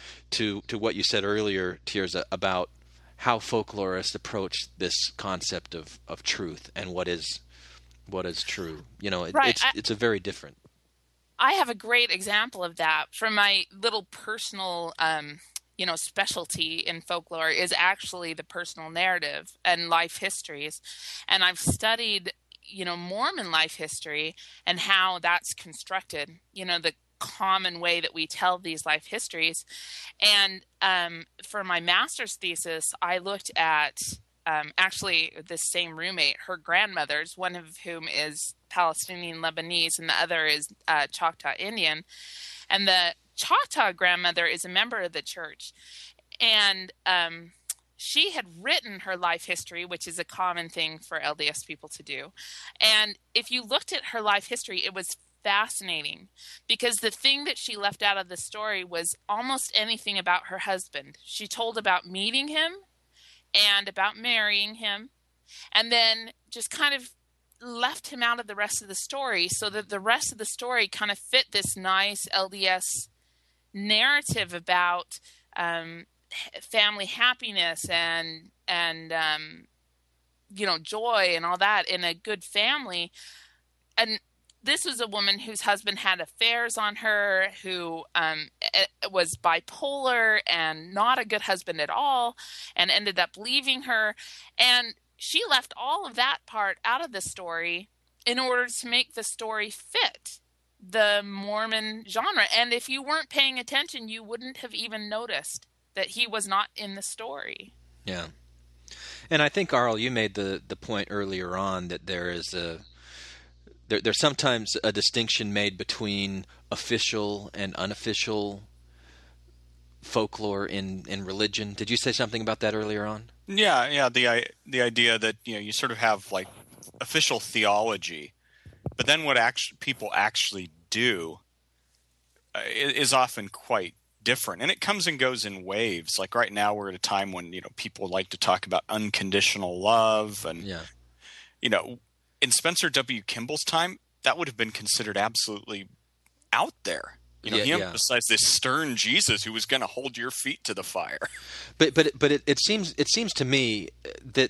to, to what you said earlier, Tirza, about how folklorists approach this concept of, of truth and what is what is true. You know, it, Right. it's I- it's a very different. I have a great example of that from my little personal, um, you know, specialty in folklore is actually the personal narrative and life histories. And I've studied, you know, Mormon life history and how that's constructed, you know, the common way that we tell these life histories. And um, for my master's thesis, I looked at um, actually the same roommate, her grandmothers, one of whom is Palestinian Lebanese and the other is uh, Choctaw Indian. And the Choctaw grandmother is a member of the church. And um, she had written her life history, which is a common thing for L D S people to do. And if you looked at her life history, it was fascinating because the thing that she left out of the story was almost anything about her husband. She told about meeting him and about marrying him, and then just kind of left him out of the rest of the story so that the rest of the story kind of fit this nice L D S narrative about um, family happiness and and um, you know, joy and all that in a good family. And this was a woman whose husband had affairs on her, who um, was bipolar and not a good husband at all, and ended up leaving her. And she left all of that part out of the story in order to make the story fit the Mormon genre. And if you weren't paying attention, you wouldn't have even noticed that he was not in the story. Yeah. And I think, Arl, you made the, the point earlier on that there is a there, there's sometimes a distinction made between official and unofficial folklore in, in religion. Did you say something about that earlier on? Yeah, yeah. The I, the idea that, you know, you sort of have like official theology, but then what actually people actually do uh, is often quite different, and it comes and goes in waves. Like right now, we're at a time when, you know, people like to talk about unconditional love, and Yeah. you know, in Spencer W. Kimball's time, that would have been considered absolutely out there. You know, Yeah, he yeah. emphasized this stern Jesus who was going to hold your feet to the fire. But but but it, it seems it seems to me that,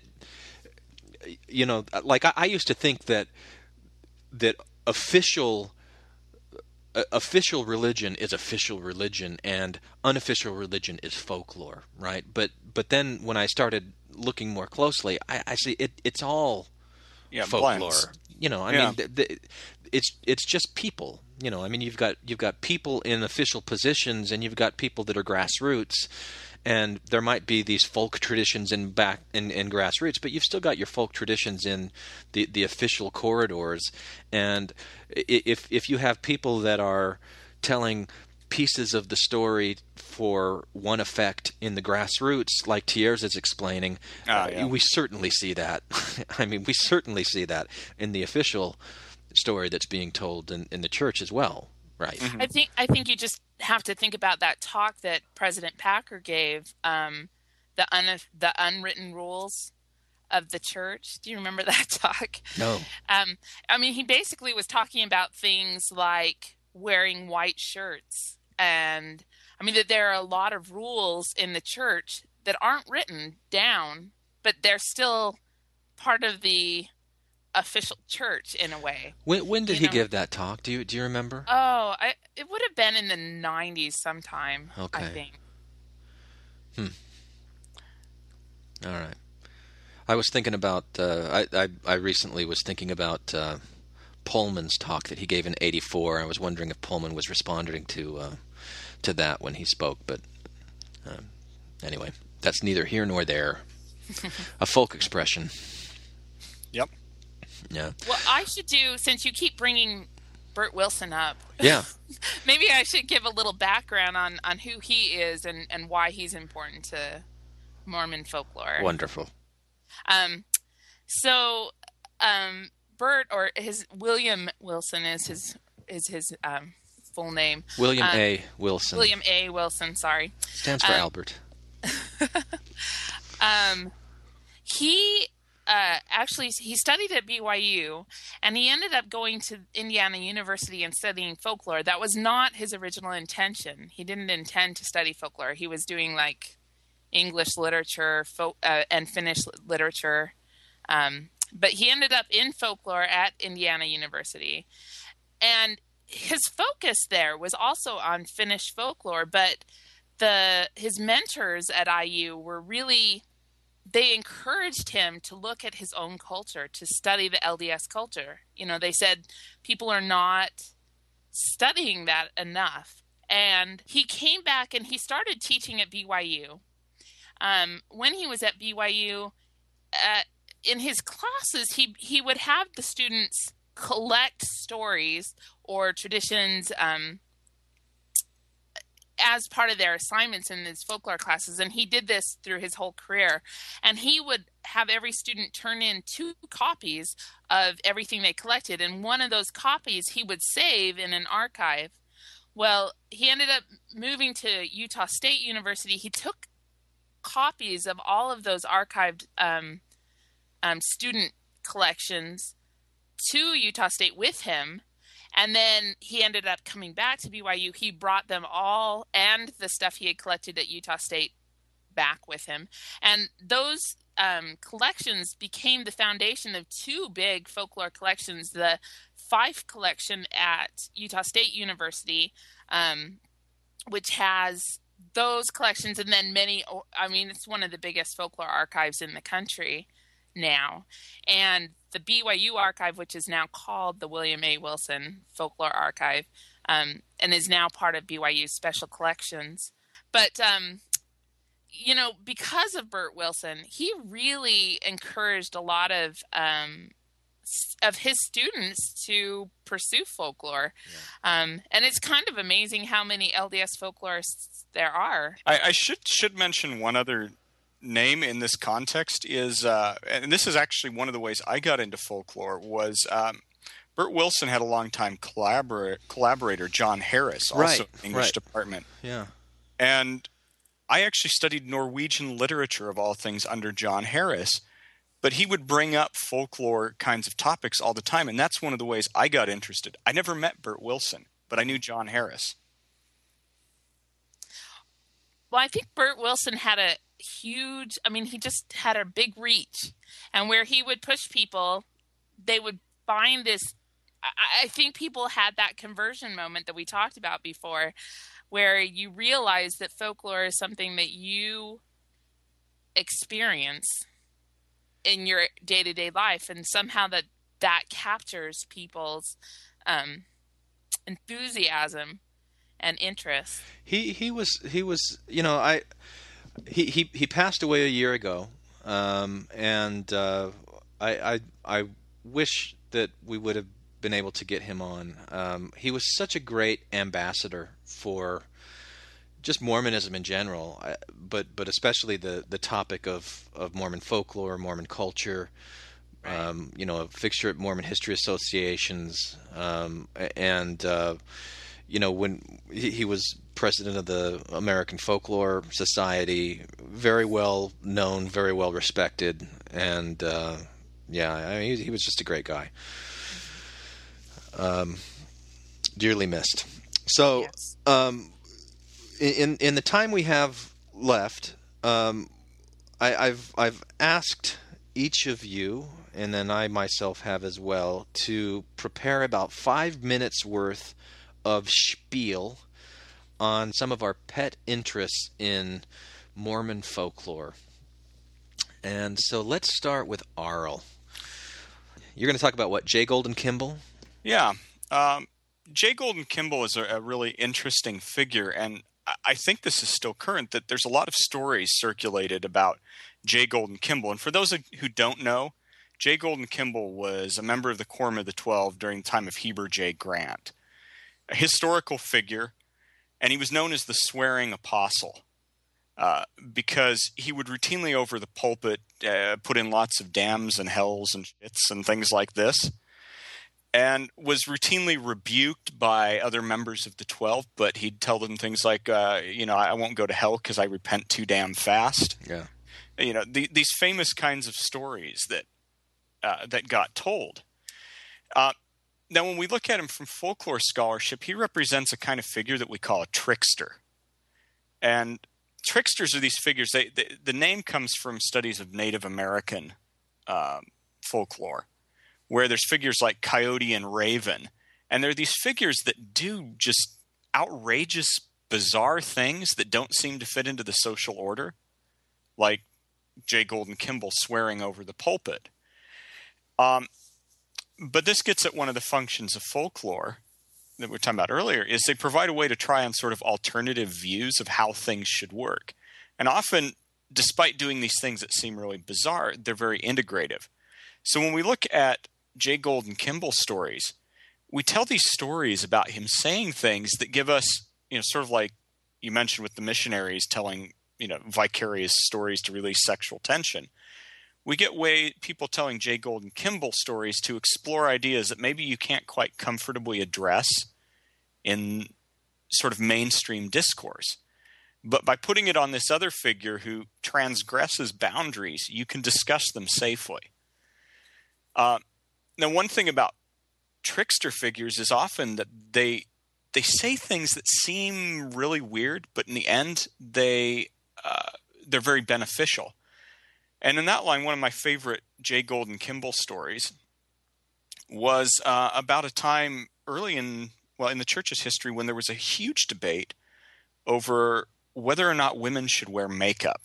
you know, like I, I used to think that that official uh, official religion is official religion and unofficial religion is folklore, right? But but then when I started looking more closely, I, I see it it's all Yeah, folklore. blends. You know, I Yeah. mean, the, the, it's it's just people. You know, I mean, you've got you've got people in official positions, and you've got people that are grassroots, and there might be these folk traditions in back in, in grassroots, but you've still got your folk traditions in the, the official corridors. And i- if if you have people that are telling pieces of the story for one effect in the grassroots, like Tier's is explaining, Ah, uh, yeah. we certainly see that. I mean, we certainly see that in the official story that's being told in, in the church as well, right? I think I think you just have to think about that talk that President Packer gave, um, the un, the unwritten rules of the church. Do you remember that talk? No. Um, I mean, he basically was talking about things like wearing white shirts, and I mean that there are a lot of rules in the church that aren't written down, but they're still part of the official church in a way. When when did You he know. give that talk? Do you do you remember? Oh, I, it would have been in the nineties sometime, I Okay. think. All right. I was thinking about. Uh, I, I I recently was thinking about uh, Pullman's talk that he gave in eighty-four. I was wondering if Pullman was responding to uh, to that when he spoke. But um, anyway, that's neither here nor there. A folk expression. Yep. Yeah. Well, I should do, since you keep bringing Bert Wilson up, Yeah. maybe I should give a little background on, on who he is and, and why he's important to Mormon folklore. Wonderful. Um, so, um, Bert, or his William Wilson is his is his um, full name. William Um, A. Wilson. William A. Wilson. Sorry. Stands for um, Albert. Um, he uh, actually, he studied at B Y U, and he ended up going to Indiana University and studying folklore. That was not his original intention. He didn't intend to study folklore. He was doing like English literature fo- uh, and Finnish literature. Um, but he ended up in folklore at Indiana University. And his focus there was also on Finnish folklore, but the his mentors at I U were really, they encouraged him to look at his own culture, to study the L D S culture. You know, they said people are not studying that enough. And he came back and he started teaching at B Y U. Um, when he was at B Y U, uh, in his classes, he, he would have the students collect stories or traditions um, as part of their assignments in his folklore classes. And he did this through his whole career. And he would have every student turn in two copies of everything they collected. And one of those copies he would save in an archive. Well, he ended up moving to Utah State University. He took copies of all of those archived um, um, student collections to Utah State with him. And then he ended up coming back to B Y U. He brought them all and the stuff he had collected at Utah State back with him. And those um, collections became the foundation of two big folklore collections, the Fife collection at Utah State University, um, which has those collections, and then many, I mean, it's one of the biggest folklore archives in the country now. And the B Y U archive, which is now called the William A. Wilson Folklore Archive, um, and is now part of B Y U's special collections. But, um, you know, because of Bert Wilson, he really encouraged a lot of um, of his students to pursue folklore. Yeah. Um, and it's kind of amazing how many L D S folklorists there are. I, I should should mention one other name in this context is, uh, and this is actually one of the ways I got into folklore, was um, Bert Wilson had a longtime collabor- collaborator, John Harris, also right, in the English right. department. Yeah. And I actually studied Norwegian literature, of all things, under John Harris, but he would bring up folklore kinds of topics all the time, and that's one of the ways I got interested. I never met Bert Wilson, but I knew John Harris. Well, I think Bert Wilson had a huge, I mean, he just had a big reach. And where he would push people, they would find this, I, I think people had that conversion moment that we talked about before, where you realize that folklore is something that you experience in your day-to-day life. And somehow that, that captures people's um, enthusiasm and interest. He he was he was you know I he he, he passed away a year ago, um, and uh, I, I I wish that we would have been able to get him on. Um, he was such a great ambassador for just Mormonism in general, but but especially the the topic of, of Mormon folklore, Mormon culture. Right. Um, you know, a fixture at Mormon History Associations, um, and uh, you know, when he, he was president of the American Folklore Society, very well known, very well respected, and uh, yeah, I mean, he, he was just a great guy. Um, dearly missed. So, yes. um, in in the time we have left, um, I, I've I've asked each of you, and then I myself have as well, to prepare about five minutes worth of spiel on some of our pet interests in Mormon folklore. And so let's start with Arl. You're going to talk about what, J. Golden Kimball? Yeah. Um, J. Golden Kimball is a, a really interesting figure, and I think this is still current, that there's a lot of stories circulated about J. Golden Kimball. And for those who don't know, J. Golden Kimball was a member of the Quorum of the Twelve during the time of Heber J. Grant, a historical figure, and he was known as the Swearing Apostle uh, because he would routinely over the pulpit uh, put in lots of damns and hells and shits and things like this, and was routinely rebuked by other members of the Twelve, but he'd tell them things like, uh, you know, I won't go to hell because I repent too damn fast. Yeah. you know, the, these famous kinds of stories that uh, that got told. Uh, now, when we look at him from folklore scholarship, he represents a kind of figure that we call a trickster. And tricksters are these figures. They, they, the name comes from studies of Native American um, folklore, where there's figures like Coyote and Raven. And they're these figures that do just outrageous, bizarre things that don't seem to fit into the social order, like J. Golden Kimball swearing over the pulpit. Um, but this gets at one of the functions of folklore that we were talking about earlier, is they provide a way to try on sort of alternative views of how things should work. And often, despite doing these things that seem really bizarre, they're very integrative. So when we look at J. Golden Kimball stories, we tell these stories about him saying things that give us, you know, sort of like you mentioned with the missionaries telling, you know, vicarious stories to release sexual tension. We get way people telling J. Golden Kimball stories to explore ideas that maybe you can't quite comfortably address in sort of mainstream discourse. But by putting it on this other figure who transgresses boundaries, you can discuss them safely. Uh, now, one thing about trickster figures is often that they they say things that seem really weird, but in the end, they uh, they're very beneficial. And in that line, one of my favorite J. Golden Kimball stories was uh, about a time early in, well, in the church's history when there was a huge debate over whether or not women should wear makeup.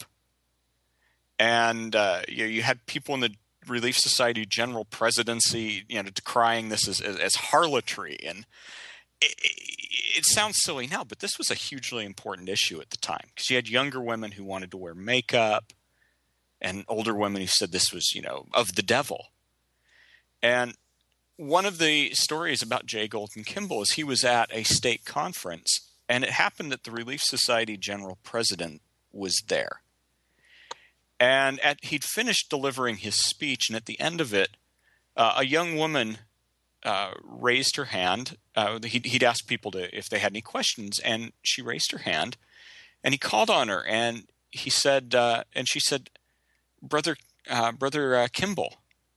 And uh, you know, you had people in the Relief Society General Presidency, you know, decrying this as, as, as harlotry. And it, it, it sounds silly now, but this was a hugely important issue at the time, because you had younger women who wanted to wear makeup and older women who said this was, you know, of the devil. And one of the stories about J. Golden Kimball is he was at a stake conference, and it happened that the Relief Society General President was there. And at, he'd finished delivering his speech, and at the end of it, uh, a young woman uh, raised her hand. Uh, he'd, he'd asked people to if they had any questions, and she raised her hand, and he called on her, and he said, uh, and she said, Brother, uh, Brother uh, Kimball,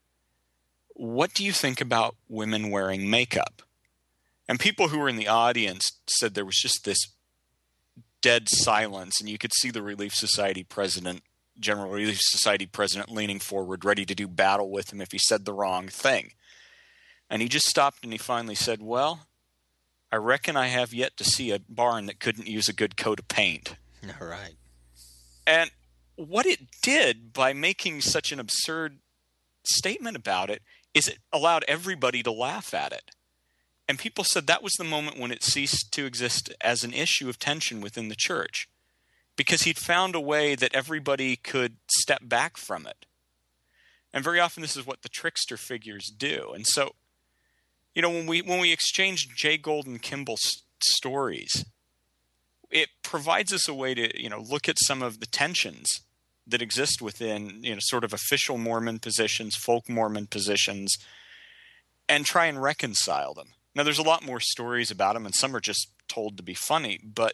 what do you think about women wearing makeup? And people who were in the audience said there was just this dead silence, and you could see the Relief Society president, General Relief Society president, leaning forward, ready to do battle with him if he said the wrong thing. And he just stopped and he finally said, well, I reckon I have yet to see a barn that couldn't use a good coat of paint. All right. And what it did by making such an absurd statement about it is it allowed everybody to laugh at it. And people said that was the moment when it ceased to exist as an issue of tension within the church, because he'd found a way that everybody could step back from it. And very often this is what the trickster figures do. And so, you know, when we when we exchange J. Golden Kimball's stories, it provides us a way to, you know, look at some of the tensions that exist within, you know, sort of official Mormon positions, folk Mormon positions, and try and reconcile them. Now, there's a lot more stories about them, and some are just told to be funny, but,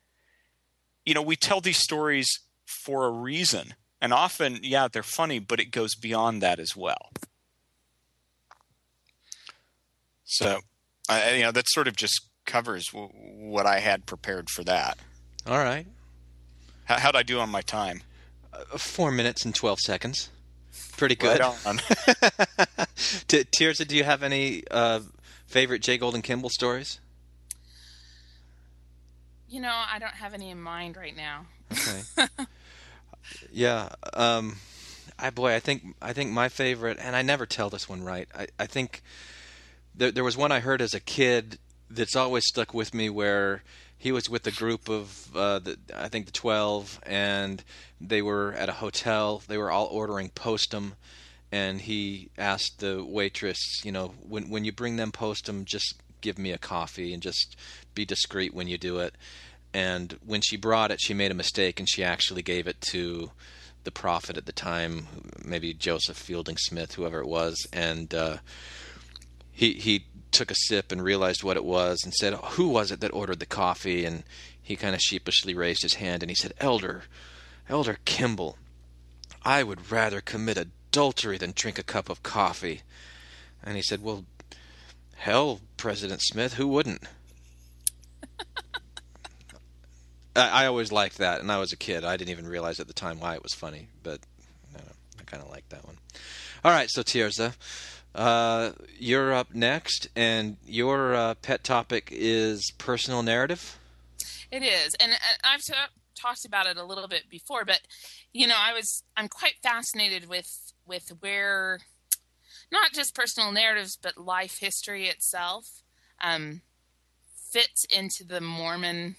you know, we tell these stories for a reason, and often, yeah, they're funny, but it goes beyond that as well. So, I, you know, that sort of just covers w- what I had prepared for that. All right. How, how'd I do on my time? Uh, four minutes and twelve seconds. Pretty good. Right on. T- Tirza, do you have any uh, favorite J. Golden Kimball stories? You know, I don't have any in mind right now. Okay. Yeah. Um, I boy, I think I think my favorite, and I never tell this one right. I, I think there there was one I heard as a kid that's always stuck with me, where he was with a group of uh, the, I think the twelve, and they were at a hotel. They were all ordering postum, and he asked the waitress, you know, when when you bring them postum, just give me a coffee and just be discreet when you do it. And when she brought it, she made a mistake, and she actually gave it to the prophet at the time, maybe Joseph Fielding Smith, whoever it was, and uh, he he took a sip and realized what it was and said, who was it that ordered the coffee? And he kind of sheepishly raised his hand, and he said, Elder, Elder Kimball. I would rather commit adultery than drink a cup of coffee. And he said, well, hell, President Smith, who wouldn't? I, I always liked that, and I was a kid. I didn't even realize at the time why it was funny, but I, I kind of liked that one. All right, so Tirzah, uh, you're up next, and your uh, pet topic is personal narrative? It is, and, and I've t- talked about it a little bit before, but you know, I was I'm quite fascinated with with where not just personal narratives, but life history itself um, fits into the Mormon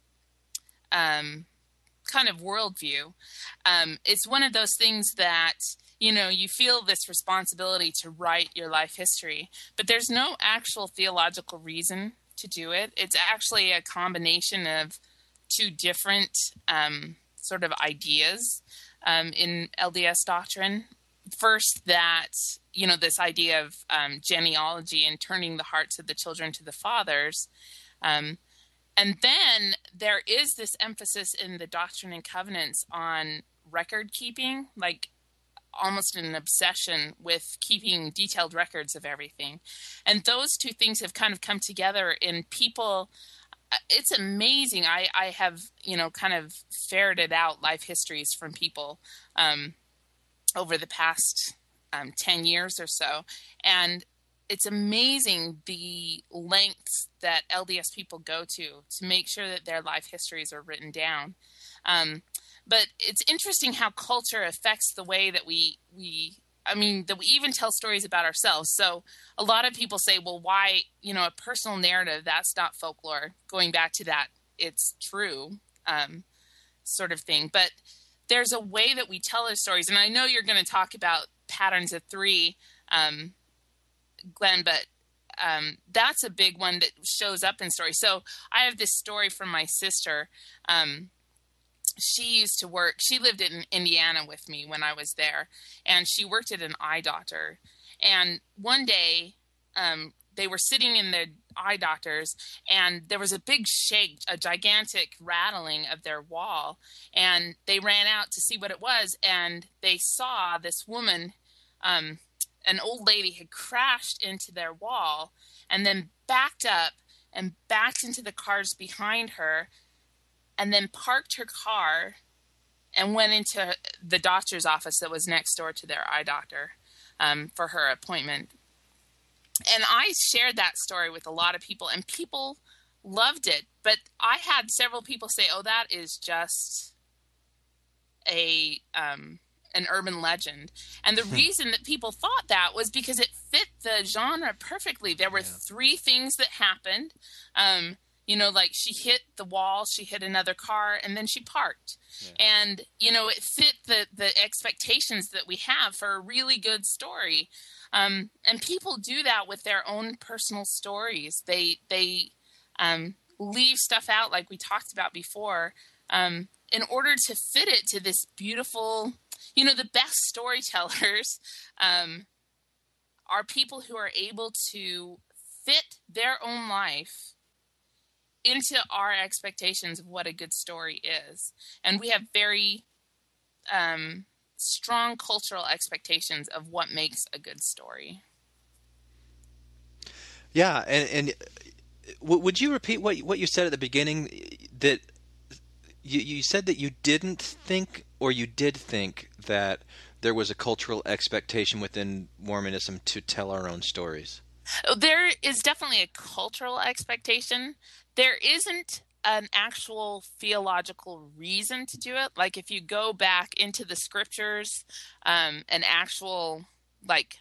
um, kind of worldview. Um, it's one of those things that, you know, you feel this responsibility to write your life history, but there's no actual theological reason to do it. It's actually a combination of two different um, sort of ideas um, in L D S doctrine. First, that, you know, this idea of um, genealogy and turning the hearts of the children to the fathers. Um, and then there is this emphasis in the Doctrine and Covenants on record keeping, like almost an obsession with keeping detailed records of everything. And those two things have kind of come together in people. It's amazing. I, I have, you know, kind of ferreted out life histories from people um, over the past um, ten years or so. And it's amazing the lengths that L D S people go to to make sure that their life histories are written down. Um, but it's interesting how culture affects the way that we, we, I mean, that we even tell stories about ourselves. So a lot of people say, well, why, you know, a personal narrative, that's not folklore. Going back to that, it's true um, sort of thing. But there's a way that we tell our stories. And I know you're going to talk about patterns of three, um, Glenn, but um, that's a big one that shows up in stories. So I have this story from my sister. Um, she used to work, she lived in Indiana with me when I was there, and she worked at an eye doctor. And one day um, they were sitting in the eye doctors, and there was a big shake, a gigantic rattling of their wall. And they ran out to see what it was, and they saw this woman, um, an old lady, had crashed into their wall and then backed up and backed into the cars behind her, and then parked her car and went into the doctor's office that was next door to their eye doctor um, for her appointment. And I shared that story with a lot of people, and people loved it. But I had several people say, oh, that is just a um, an urban legend. And the reason that people thought that was because it fit the genre perfectly. There were yeah. three things that happened. Um, you know, like she hit the wall, she hit another car, and then she parked. Yeah. And, you know, it fit the, the expectations that we have for a really good story. Um, and people do that with their own personal stories. They, they um, leave stuff out like we talked about before um, in order to fit it to this beautiful, you know, the best storytellers um, are people who are able to fit their own life into our expectations of what a good story is. And we have very um, strong cultural expectations of what makes a good story. Yeah, and, and would you repeat what what you said at the beginning? That you, you said that you didn't think, or you did think, that there was a cultural expectation within Mormonism to tell our own stories. There is definitely a cultural expectation. There isn't an actual theological reason to do it. Like if you go back into the scriptures, um, an actual, like,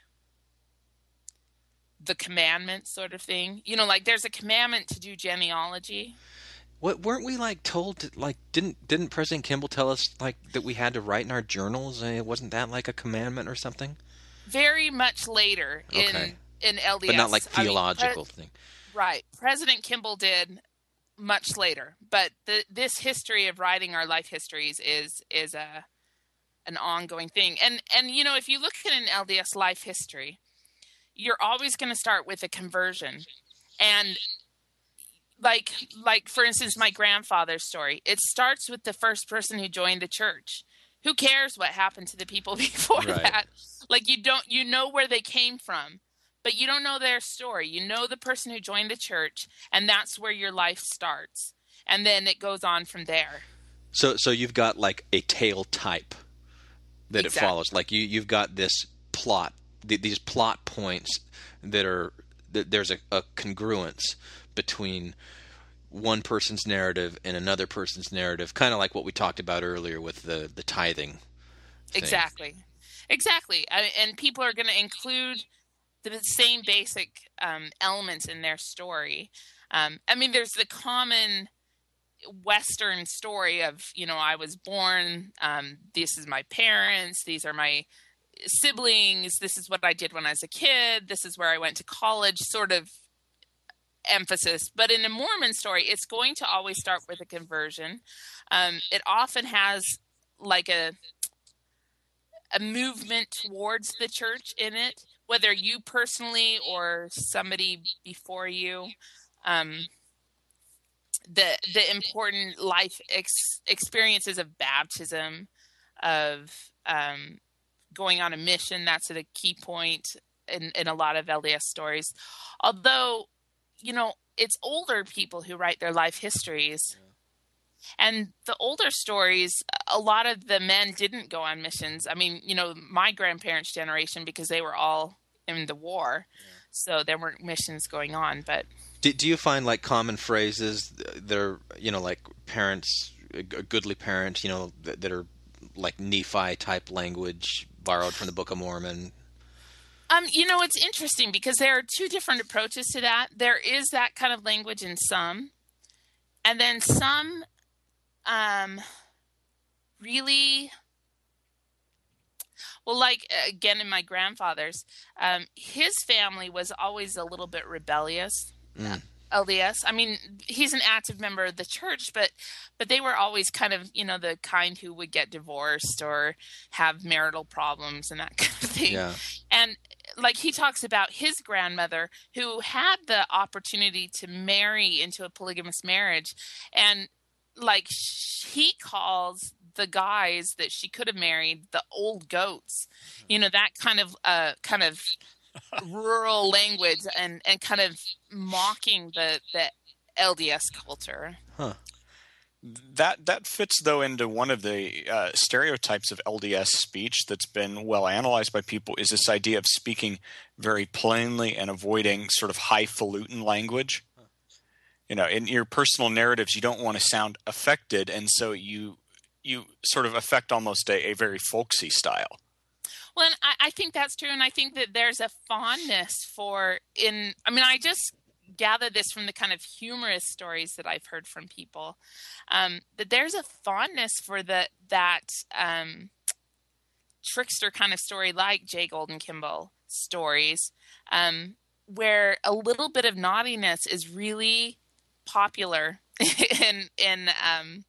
the commandment sort of thing. You know, like there's a commandment to do genealogy. What weren't we like told to, like didn't didn't President Kimball tell us like that we had to write in our journals? Uh, wasn't that like a commandment or something? Very much later okay. in in L D S, but not like theological I mean, pre- thing. Right. President Kimball did much later, but the, this history of writing our life histories is is a an ongoing thing. And and you know, if you look at an L D S life history, you're always going to start with a conversion. And like like for instance, my grandfather's story, it starts with the first person who joined the church, who cares what happened to the people before Right. that? Like, you don't, you know where they came from, but you don't know their story. You know the person who joined the church, and that's where your life starts. And then it goes on from there. So, so you've got like a tale type that Exactly. it follows. Like you, you've got this plot, th- these plot points that are that there's a, a congruence between one person's narrative and another person's narrative, kind of like what we talked about earlier with the the tithing thing. Exactly. Exactly. I, and people are going to include the same basic um, elements in their story. Um, I mean, there's the common Western story of, you know, I was born, um, this is my parents, these are my siblings, this is what I did when I was a kid, this is where I went to college, sort of emphasis. But in a Mormon story, it's going to always start with a conversion. Um, it often has like a a movement towards the church in it, whether you personally or somebody before you. Um, the the important life ex- experiences of baptism, of um, going on a mission. That's a key point in, in a lot of L D S stories. Although, you know, it's older people who write their life histories. And the older stories, a lot of the men didn't go on missions. I mean, you know, my grandparents' generation, because they were all in the war, yeah. So there weren't missions going on. But do, do you find like common phrases that are, you know, like parents, a goodly parent, you know, that, that are like Nephi type language borrowed from the Book of Mormon? Um, you know, it's interesting because there are two different approaches to that. There is that kind of language in some, and then some um, really, well, like, again, in my grandfather's, um, his family was always a little bit rebellious. Mm. L D S. I mean, he's an active member of the church, but but they were always kind of, you know, the kind who would get divorced or have marital problems and that kind of thing. Yeah. And like he talks about his grandmother who had the opportunity to marry into a polygamous marriage, and like he calls the guys that she could have married the old goats, you know, that kind of uh kind of rural language and, and kind of mocking the, the L D S culture. Huh. That that fits, though, into one of the uh, stereotypes of L D S speech that's been well analyzed by people, is this idea of speaking very plainly and avoiding sort of highfalutin language. Huh. You know, in your personal narratives, you don't want to sound affected, and so you you sort of affect almost a, a very folksy style. Well, and I, I think that's true, and I think that there's a fondness for in. I mean, I just gathered this from the kind of humorous stories that I've heard from people. Um, that there's a fondness for the that um, trickster kind of story, like J. Golden Kimball stories, um, where a little bit of naughtiness is really popular in in. Um,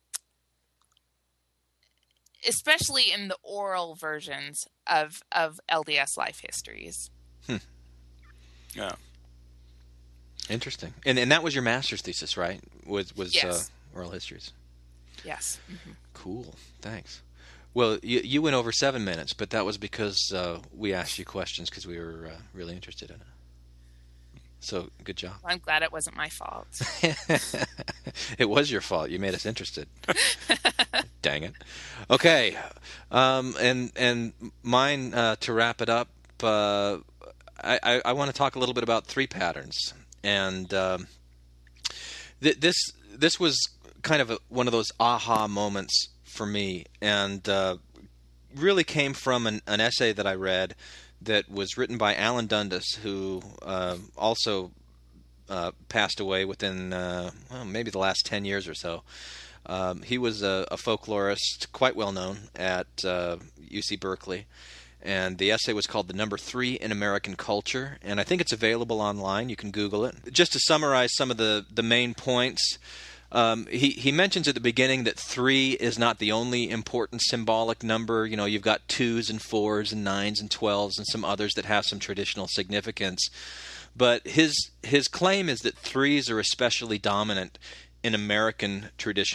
especially in the oral versions of, of L D S life histories. Hmm. Yeah. Interesting. And and that was your master's thesis, right? Was was yes. uh, oral histories? Yes. Mm-hmm. Cool. Thanks. Well, you, you went over seven minutes, but that was because uh, we asked you questions because we were uh, really interested in it. So, good job. Well, I'm glad it wasn't my fault. It was your fault. You made us interested. Dang it. Okay. Um, and and mine, uh, to wrap it up, uh, I, I, I want to talk a little bit about three patterns. And um, th- this this was kind of a, one of those aha moments for me, and uh, really came from an, an essay that I read that was written by Alan Dundas, who uh, also uh, passed away within uh, well, maybe the last ten years or so. Um, he was a, a folklorist, quite well known at uh, U C Berkeley, and the essay was called "The Number Three in American Culture," and I think it's available online. You can Google it. Just to summarize some of the, the main points, um, he, he mentions at the beginning that three is not the only important symbolic number. You know, you've got twos and fours and nines and twelves and some others that have some traditional significance. But his his claim is that threes are especially dominant in American traditional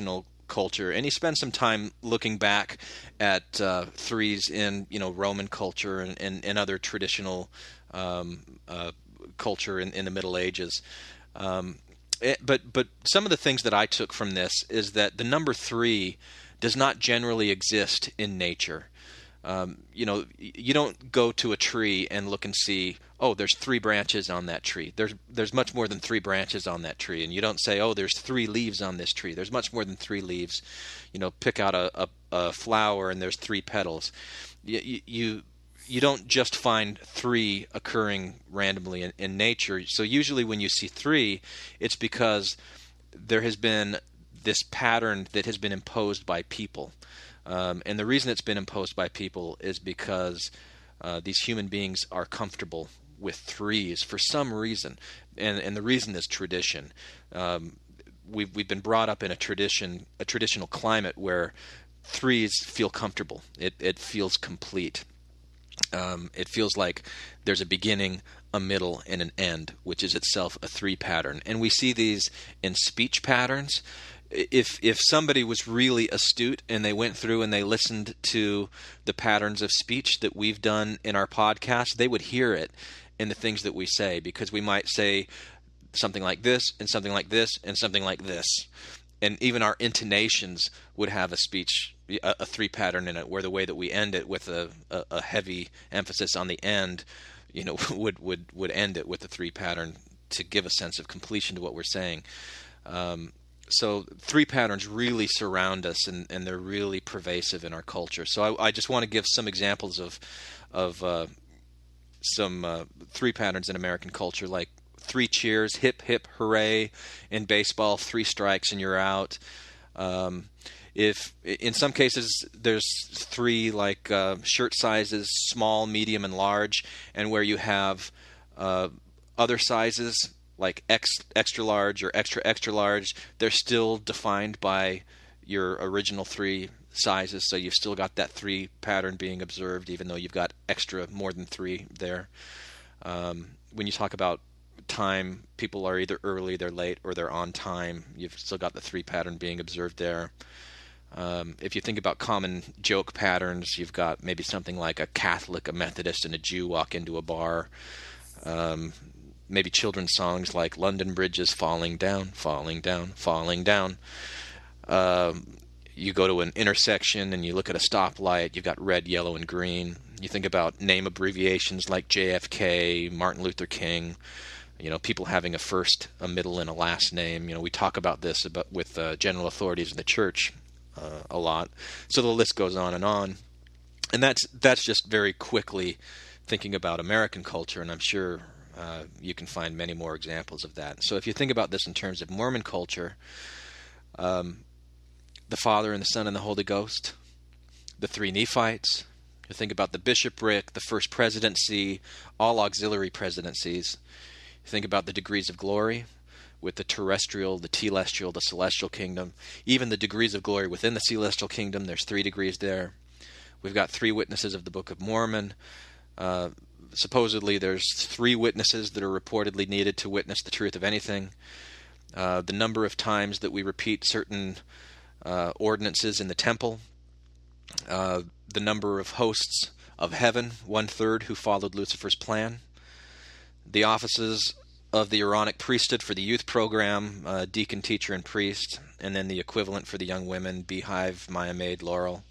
culture, and he spends some time looking back at uh, threes in you know Roman culture and, and, and other traditional um, uh, culture in, in the Middle Ages. Um, it, but but some of the things that I took from this is that the number three does not generally exist in nature. Um, you know, you don't go to a tree and look and see, oh, there's three branches on that tree. There's there's much more than three branches on that tree. And you don't say, oh, there's three leaves on this tree. There's much more than three leaves. You know, pick out a, a, a flower and there's three petals. You, you you don't just find three occurring randomly in, in nature. So usually when you see three, it's because there has been this pattern that has been imposed by people. Um, and the reason it's been imposed by people is because uh, these human beings are comfortable with threes for some reason, and and the reason is tradition. Um, we've we've been brought up in a tradition, a traditional climate where threes feel comfortable. It it feels complete. Um, it feels like there's a beginning, a middle, and an end, which is itself a three pattern. And we see these in speech patterns. If if somebody was really astute and they went through and they listened to the patterns of speech that we've done in our podcast, they would hear it in the things that we say, because we might say something like this and something like this and something like this. And even our intonations would have a speech, a, a three pattern in it, where the way that we end it with a, a, a heavy emphasis on the end, you know, would, would, would end it with a three pattern to give a sense of completion to what we're saying. Um, So three patterns really surround us, and, and they're really pervasive in our culture. So I, I just want to give some examples of of uh, some uh, three patterns in American culture, like three cheers, hip, hip, hooray. In baseball, three strikes and you're out. Um, if in some cases there's three like uh, shirt sizes, small, medium, and large, and where you have uh, other sizes, like X, extra large or extra extra large, they're still defined by your original three sizes. So you've still got that three pattern being observed, even though you've got extra more than three there. Um, when you talk about time, people are either early, they're late, or they're on time. You've still got the three pattern being observed there. Um, if you think about common joke patterns, you've got maybe something like a Catholic, a Methodist, and a Jew walk into a bar. Um, maybe children's songs like London Bridge is falling down, falling down, falling down. Um, you go to an intersection and you look at a stoplight, you've got red, yellow, and green. You think about name abbreviations like J F K, Martin Luther King, you know, people having a first, a middle, and a last name. You know, we talk about this about, with uh, general authorities in the church uh, a lot. So the list goes on and on. And that's that's just very quickly thinking about American culture, and I'm sure Uh, you can find many more examples of that. So if you think about this in terms of Mormon culture, um, the Father and the Son and the Holy Ghost, the three Nephites, you think about the bishopric, the first presidency, all auxiliary presidencies. You think about the degrees of glory with the terrestrial, the telestial, the celestial kingdom. Even the degrees of glory within the celestial kingdom, there's three degrees there. We've got three witnesses of the Book of Mormon. Uh, Supposedly there's three witnesses that are reportedly needed to witness the truth of anything. Uh, the number of times that we repeat certain uh, ordinances in the temple. Uh, the number of hosts of heaven, one-third who followed Lucifer's plan. The offices of the Aaronic priesthood for the youth program, uh, deacon, teacher, and priest. And then the equivalent for the young women, Beehive, Maya Maid, Laurel.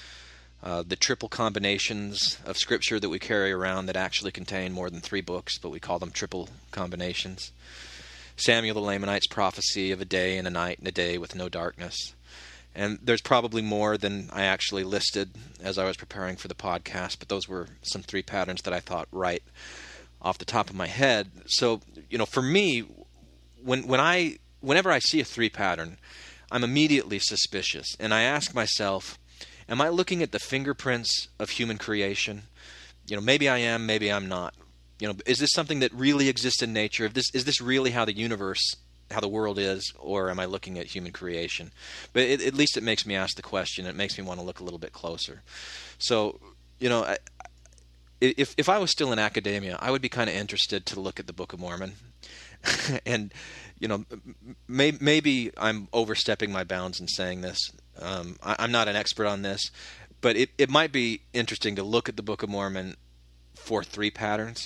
Uh, the triple combinations of Scripture that we carry around that actually contain more than three books, but we call them triple combinations. Samuel the Lamanite's prophecy of a day and a night and a day with no darkness. And there's probably more than I actually listed as I was preparing for the podcast, but those were some three patterns that I thought right off the top of my head. So, you know, for me, when when I whenever I see a three pattern, I'm immediately suspicious, and I ask myself, am I looking at the fingerprints of human creation? You know, maybe I am, maybe I'm not. You know, is this something that really exists in nature? If this is this really how the universe, how the world is, or am I looking at human creation? But it, at least it makes me ask the question. It makes me want to look a little bit closer. So, you know, I, if if I was still in academia, I would be kind of interested to look at the Book of Mormon, and you know, may, maybe I'm overstepping my bounds in saying this. Um, I, I'm not an expert on this, but it, it might be interesting to look at the Book of Mormon for three patterns,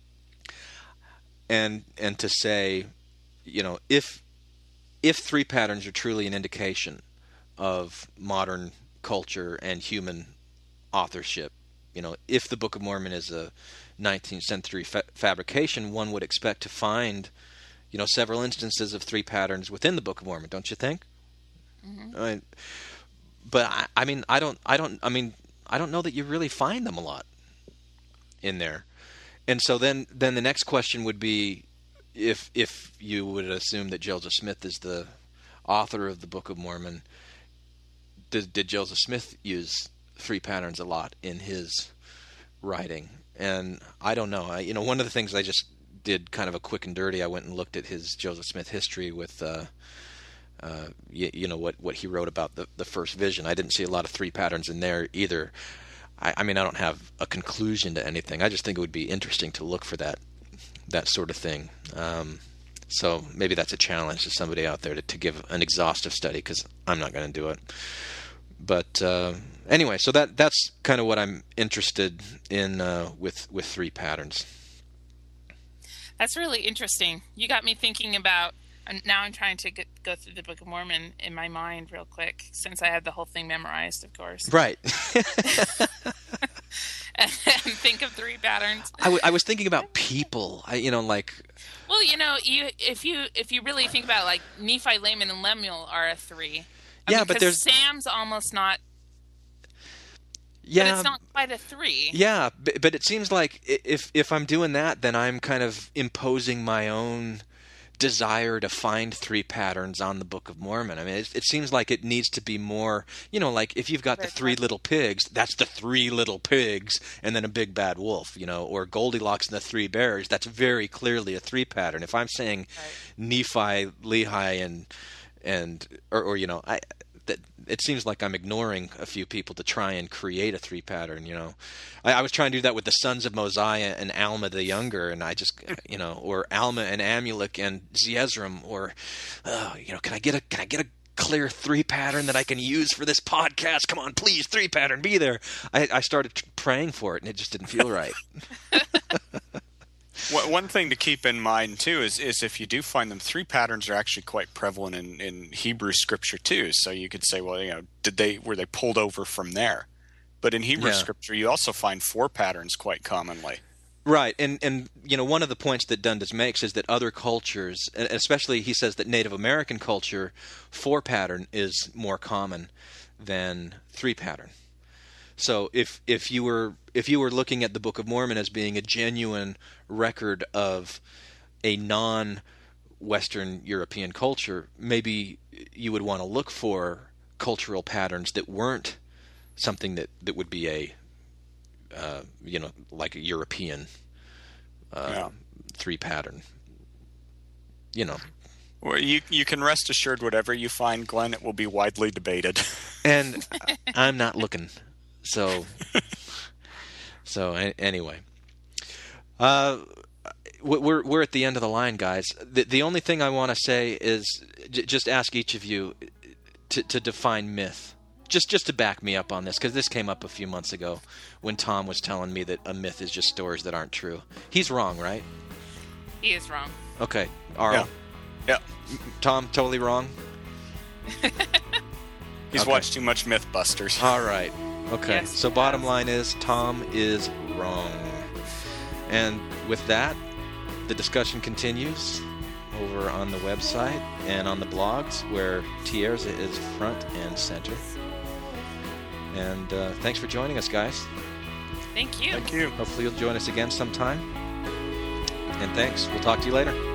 and and to say, you know, if if three patterns are truly an indication of modern culture and human authorship, you know, if the Book of Mormon is a nineteenth century fa- fabrication, one would expect to find, you know, several instances of three patterns within the Book of Mormon, don't you think? Mm-hmm. I mean, but I, I mean, I don't, I don't, I mean, I don't know that you really find them a lot in there. And so then, then the next question would be, if if you would assume that Joseph Smith is the author of the Book of Mormon, did, did Joseph Smith use three patterns a lot in his writing? And I don't know. I, you know, one of the things I just did kind of a quick and dirty, I went and looked at his Joseph Smith history with, uh, uh, you, you know, what, what he wrote about the, the first vision. I didn't see a lot of three patterns in there either. I, I mean, I don't have a conclusion to anything. I just think it would be interesting to look for that that sort of thing. Um, so maybe that's a challenge to somebody out there to, to give an exhaustive study, because I'm not going to do it. But uh, anyway, so that that's kind of what I'm interested in uh, with with three patterns. That's really interesting. You got me thinking about. Now I'm trying to get, go through the Book of Mormon in my mind real quick, since I have the whole thing memorized, of course. Right. and, and think of three patterns. I, w- I was thinking about people. I, you know, like. Well, you know, you if you if you really think about it, like Nephi, Laman, and Lemuel are a three. I yeah, mean, but there's Sam's almost not. Yeah, but it's not quite a three. Yeah, but, but it seems like if if I'm doing that, then I'm kind of imposing my own desire to find three patterns on the Book of Mormon. I mean, it, it seems like it needs to be more, you know, like if you've got the three little pigs, that's the three little pigs, and then a big bad wolf, you know, or Goldilocks and the three bears. That's very clearly a three pattern. If I'm saying right. Nephi, Lehi, and and or, or you know, I. That it seems like I'm ignoring a few people to try and create a three pattern. You know, I, I was trying to do that with the sons of Mosiah and Alma the Younger, and I just, you know, or Alma and Amulek and Zeezrom, or, uh, you know, can I get a can I get a clear three pattern that I can use for this podcast? Come on, please, three pattern, be there. I, I started praying for it, and it just didn't feel right. One thing to keep in mind too is is if you do find them, three patterns are actually quite prevalent in, in Hebrew scripture too. So you could say, well, you know, did they were they pulled over from there? But in Hebrew yeah. scripture, you also find four patterns quite commonly. Right, and and you know, one of the points that Dundas makes is that other cultures, especially he says that Native American culture, four pattern is more common than three pattern. So if if you were if you were looking at the Book of Mormon as being a genuine record of a non-Western European culture, maybe you would want to look for cultural patterns that weren't something that, that would be a uh, you know, like a European uh, yeah. three pattern. You know. Well, you you can rest assured whatever you find, Glenn, it will be widely debated. And I'm not looking. So, so anyway, uh, we're we're at the end of the line, guys. The the only thing I want to say is j- just ask each of you to to define myth, just just to back me up on this, because this came up a few months ago when Tom was telling me that a myth is just stories that aren't true. He's wrong, right? He is wrong. Okay, Arl. Yeah. yeah. Tom, totally wrong. He's okay. watched too much MythBusters. All right. Okay, yes, so bottom line is Tom is wrong. And with that, the discussion continues over on the website and on the blogs, where Tierza is front and center. And uh, thanks for joining us, guys. Thank you. Thank you. Hopefully you'll join us again sometime. And thanks. We'll talk to you later.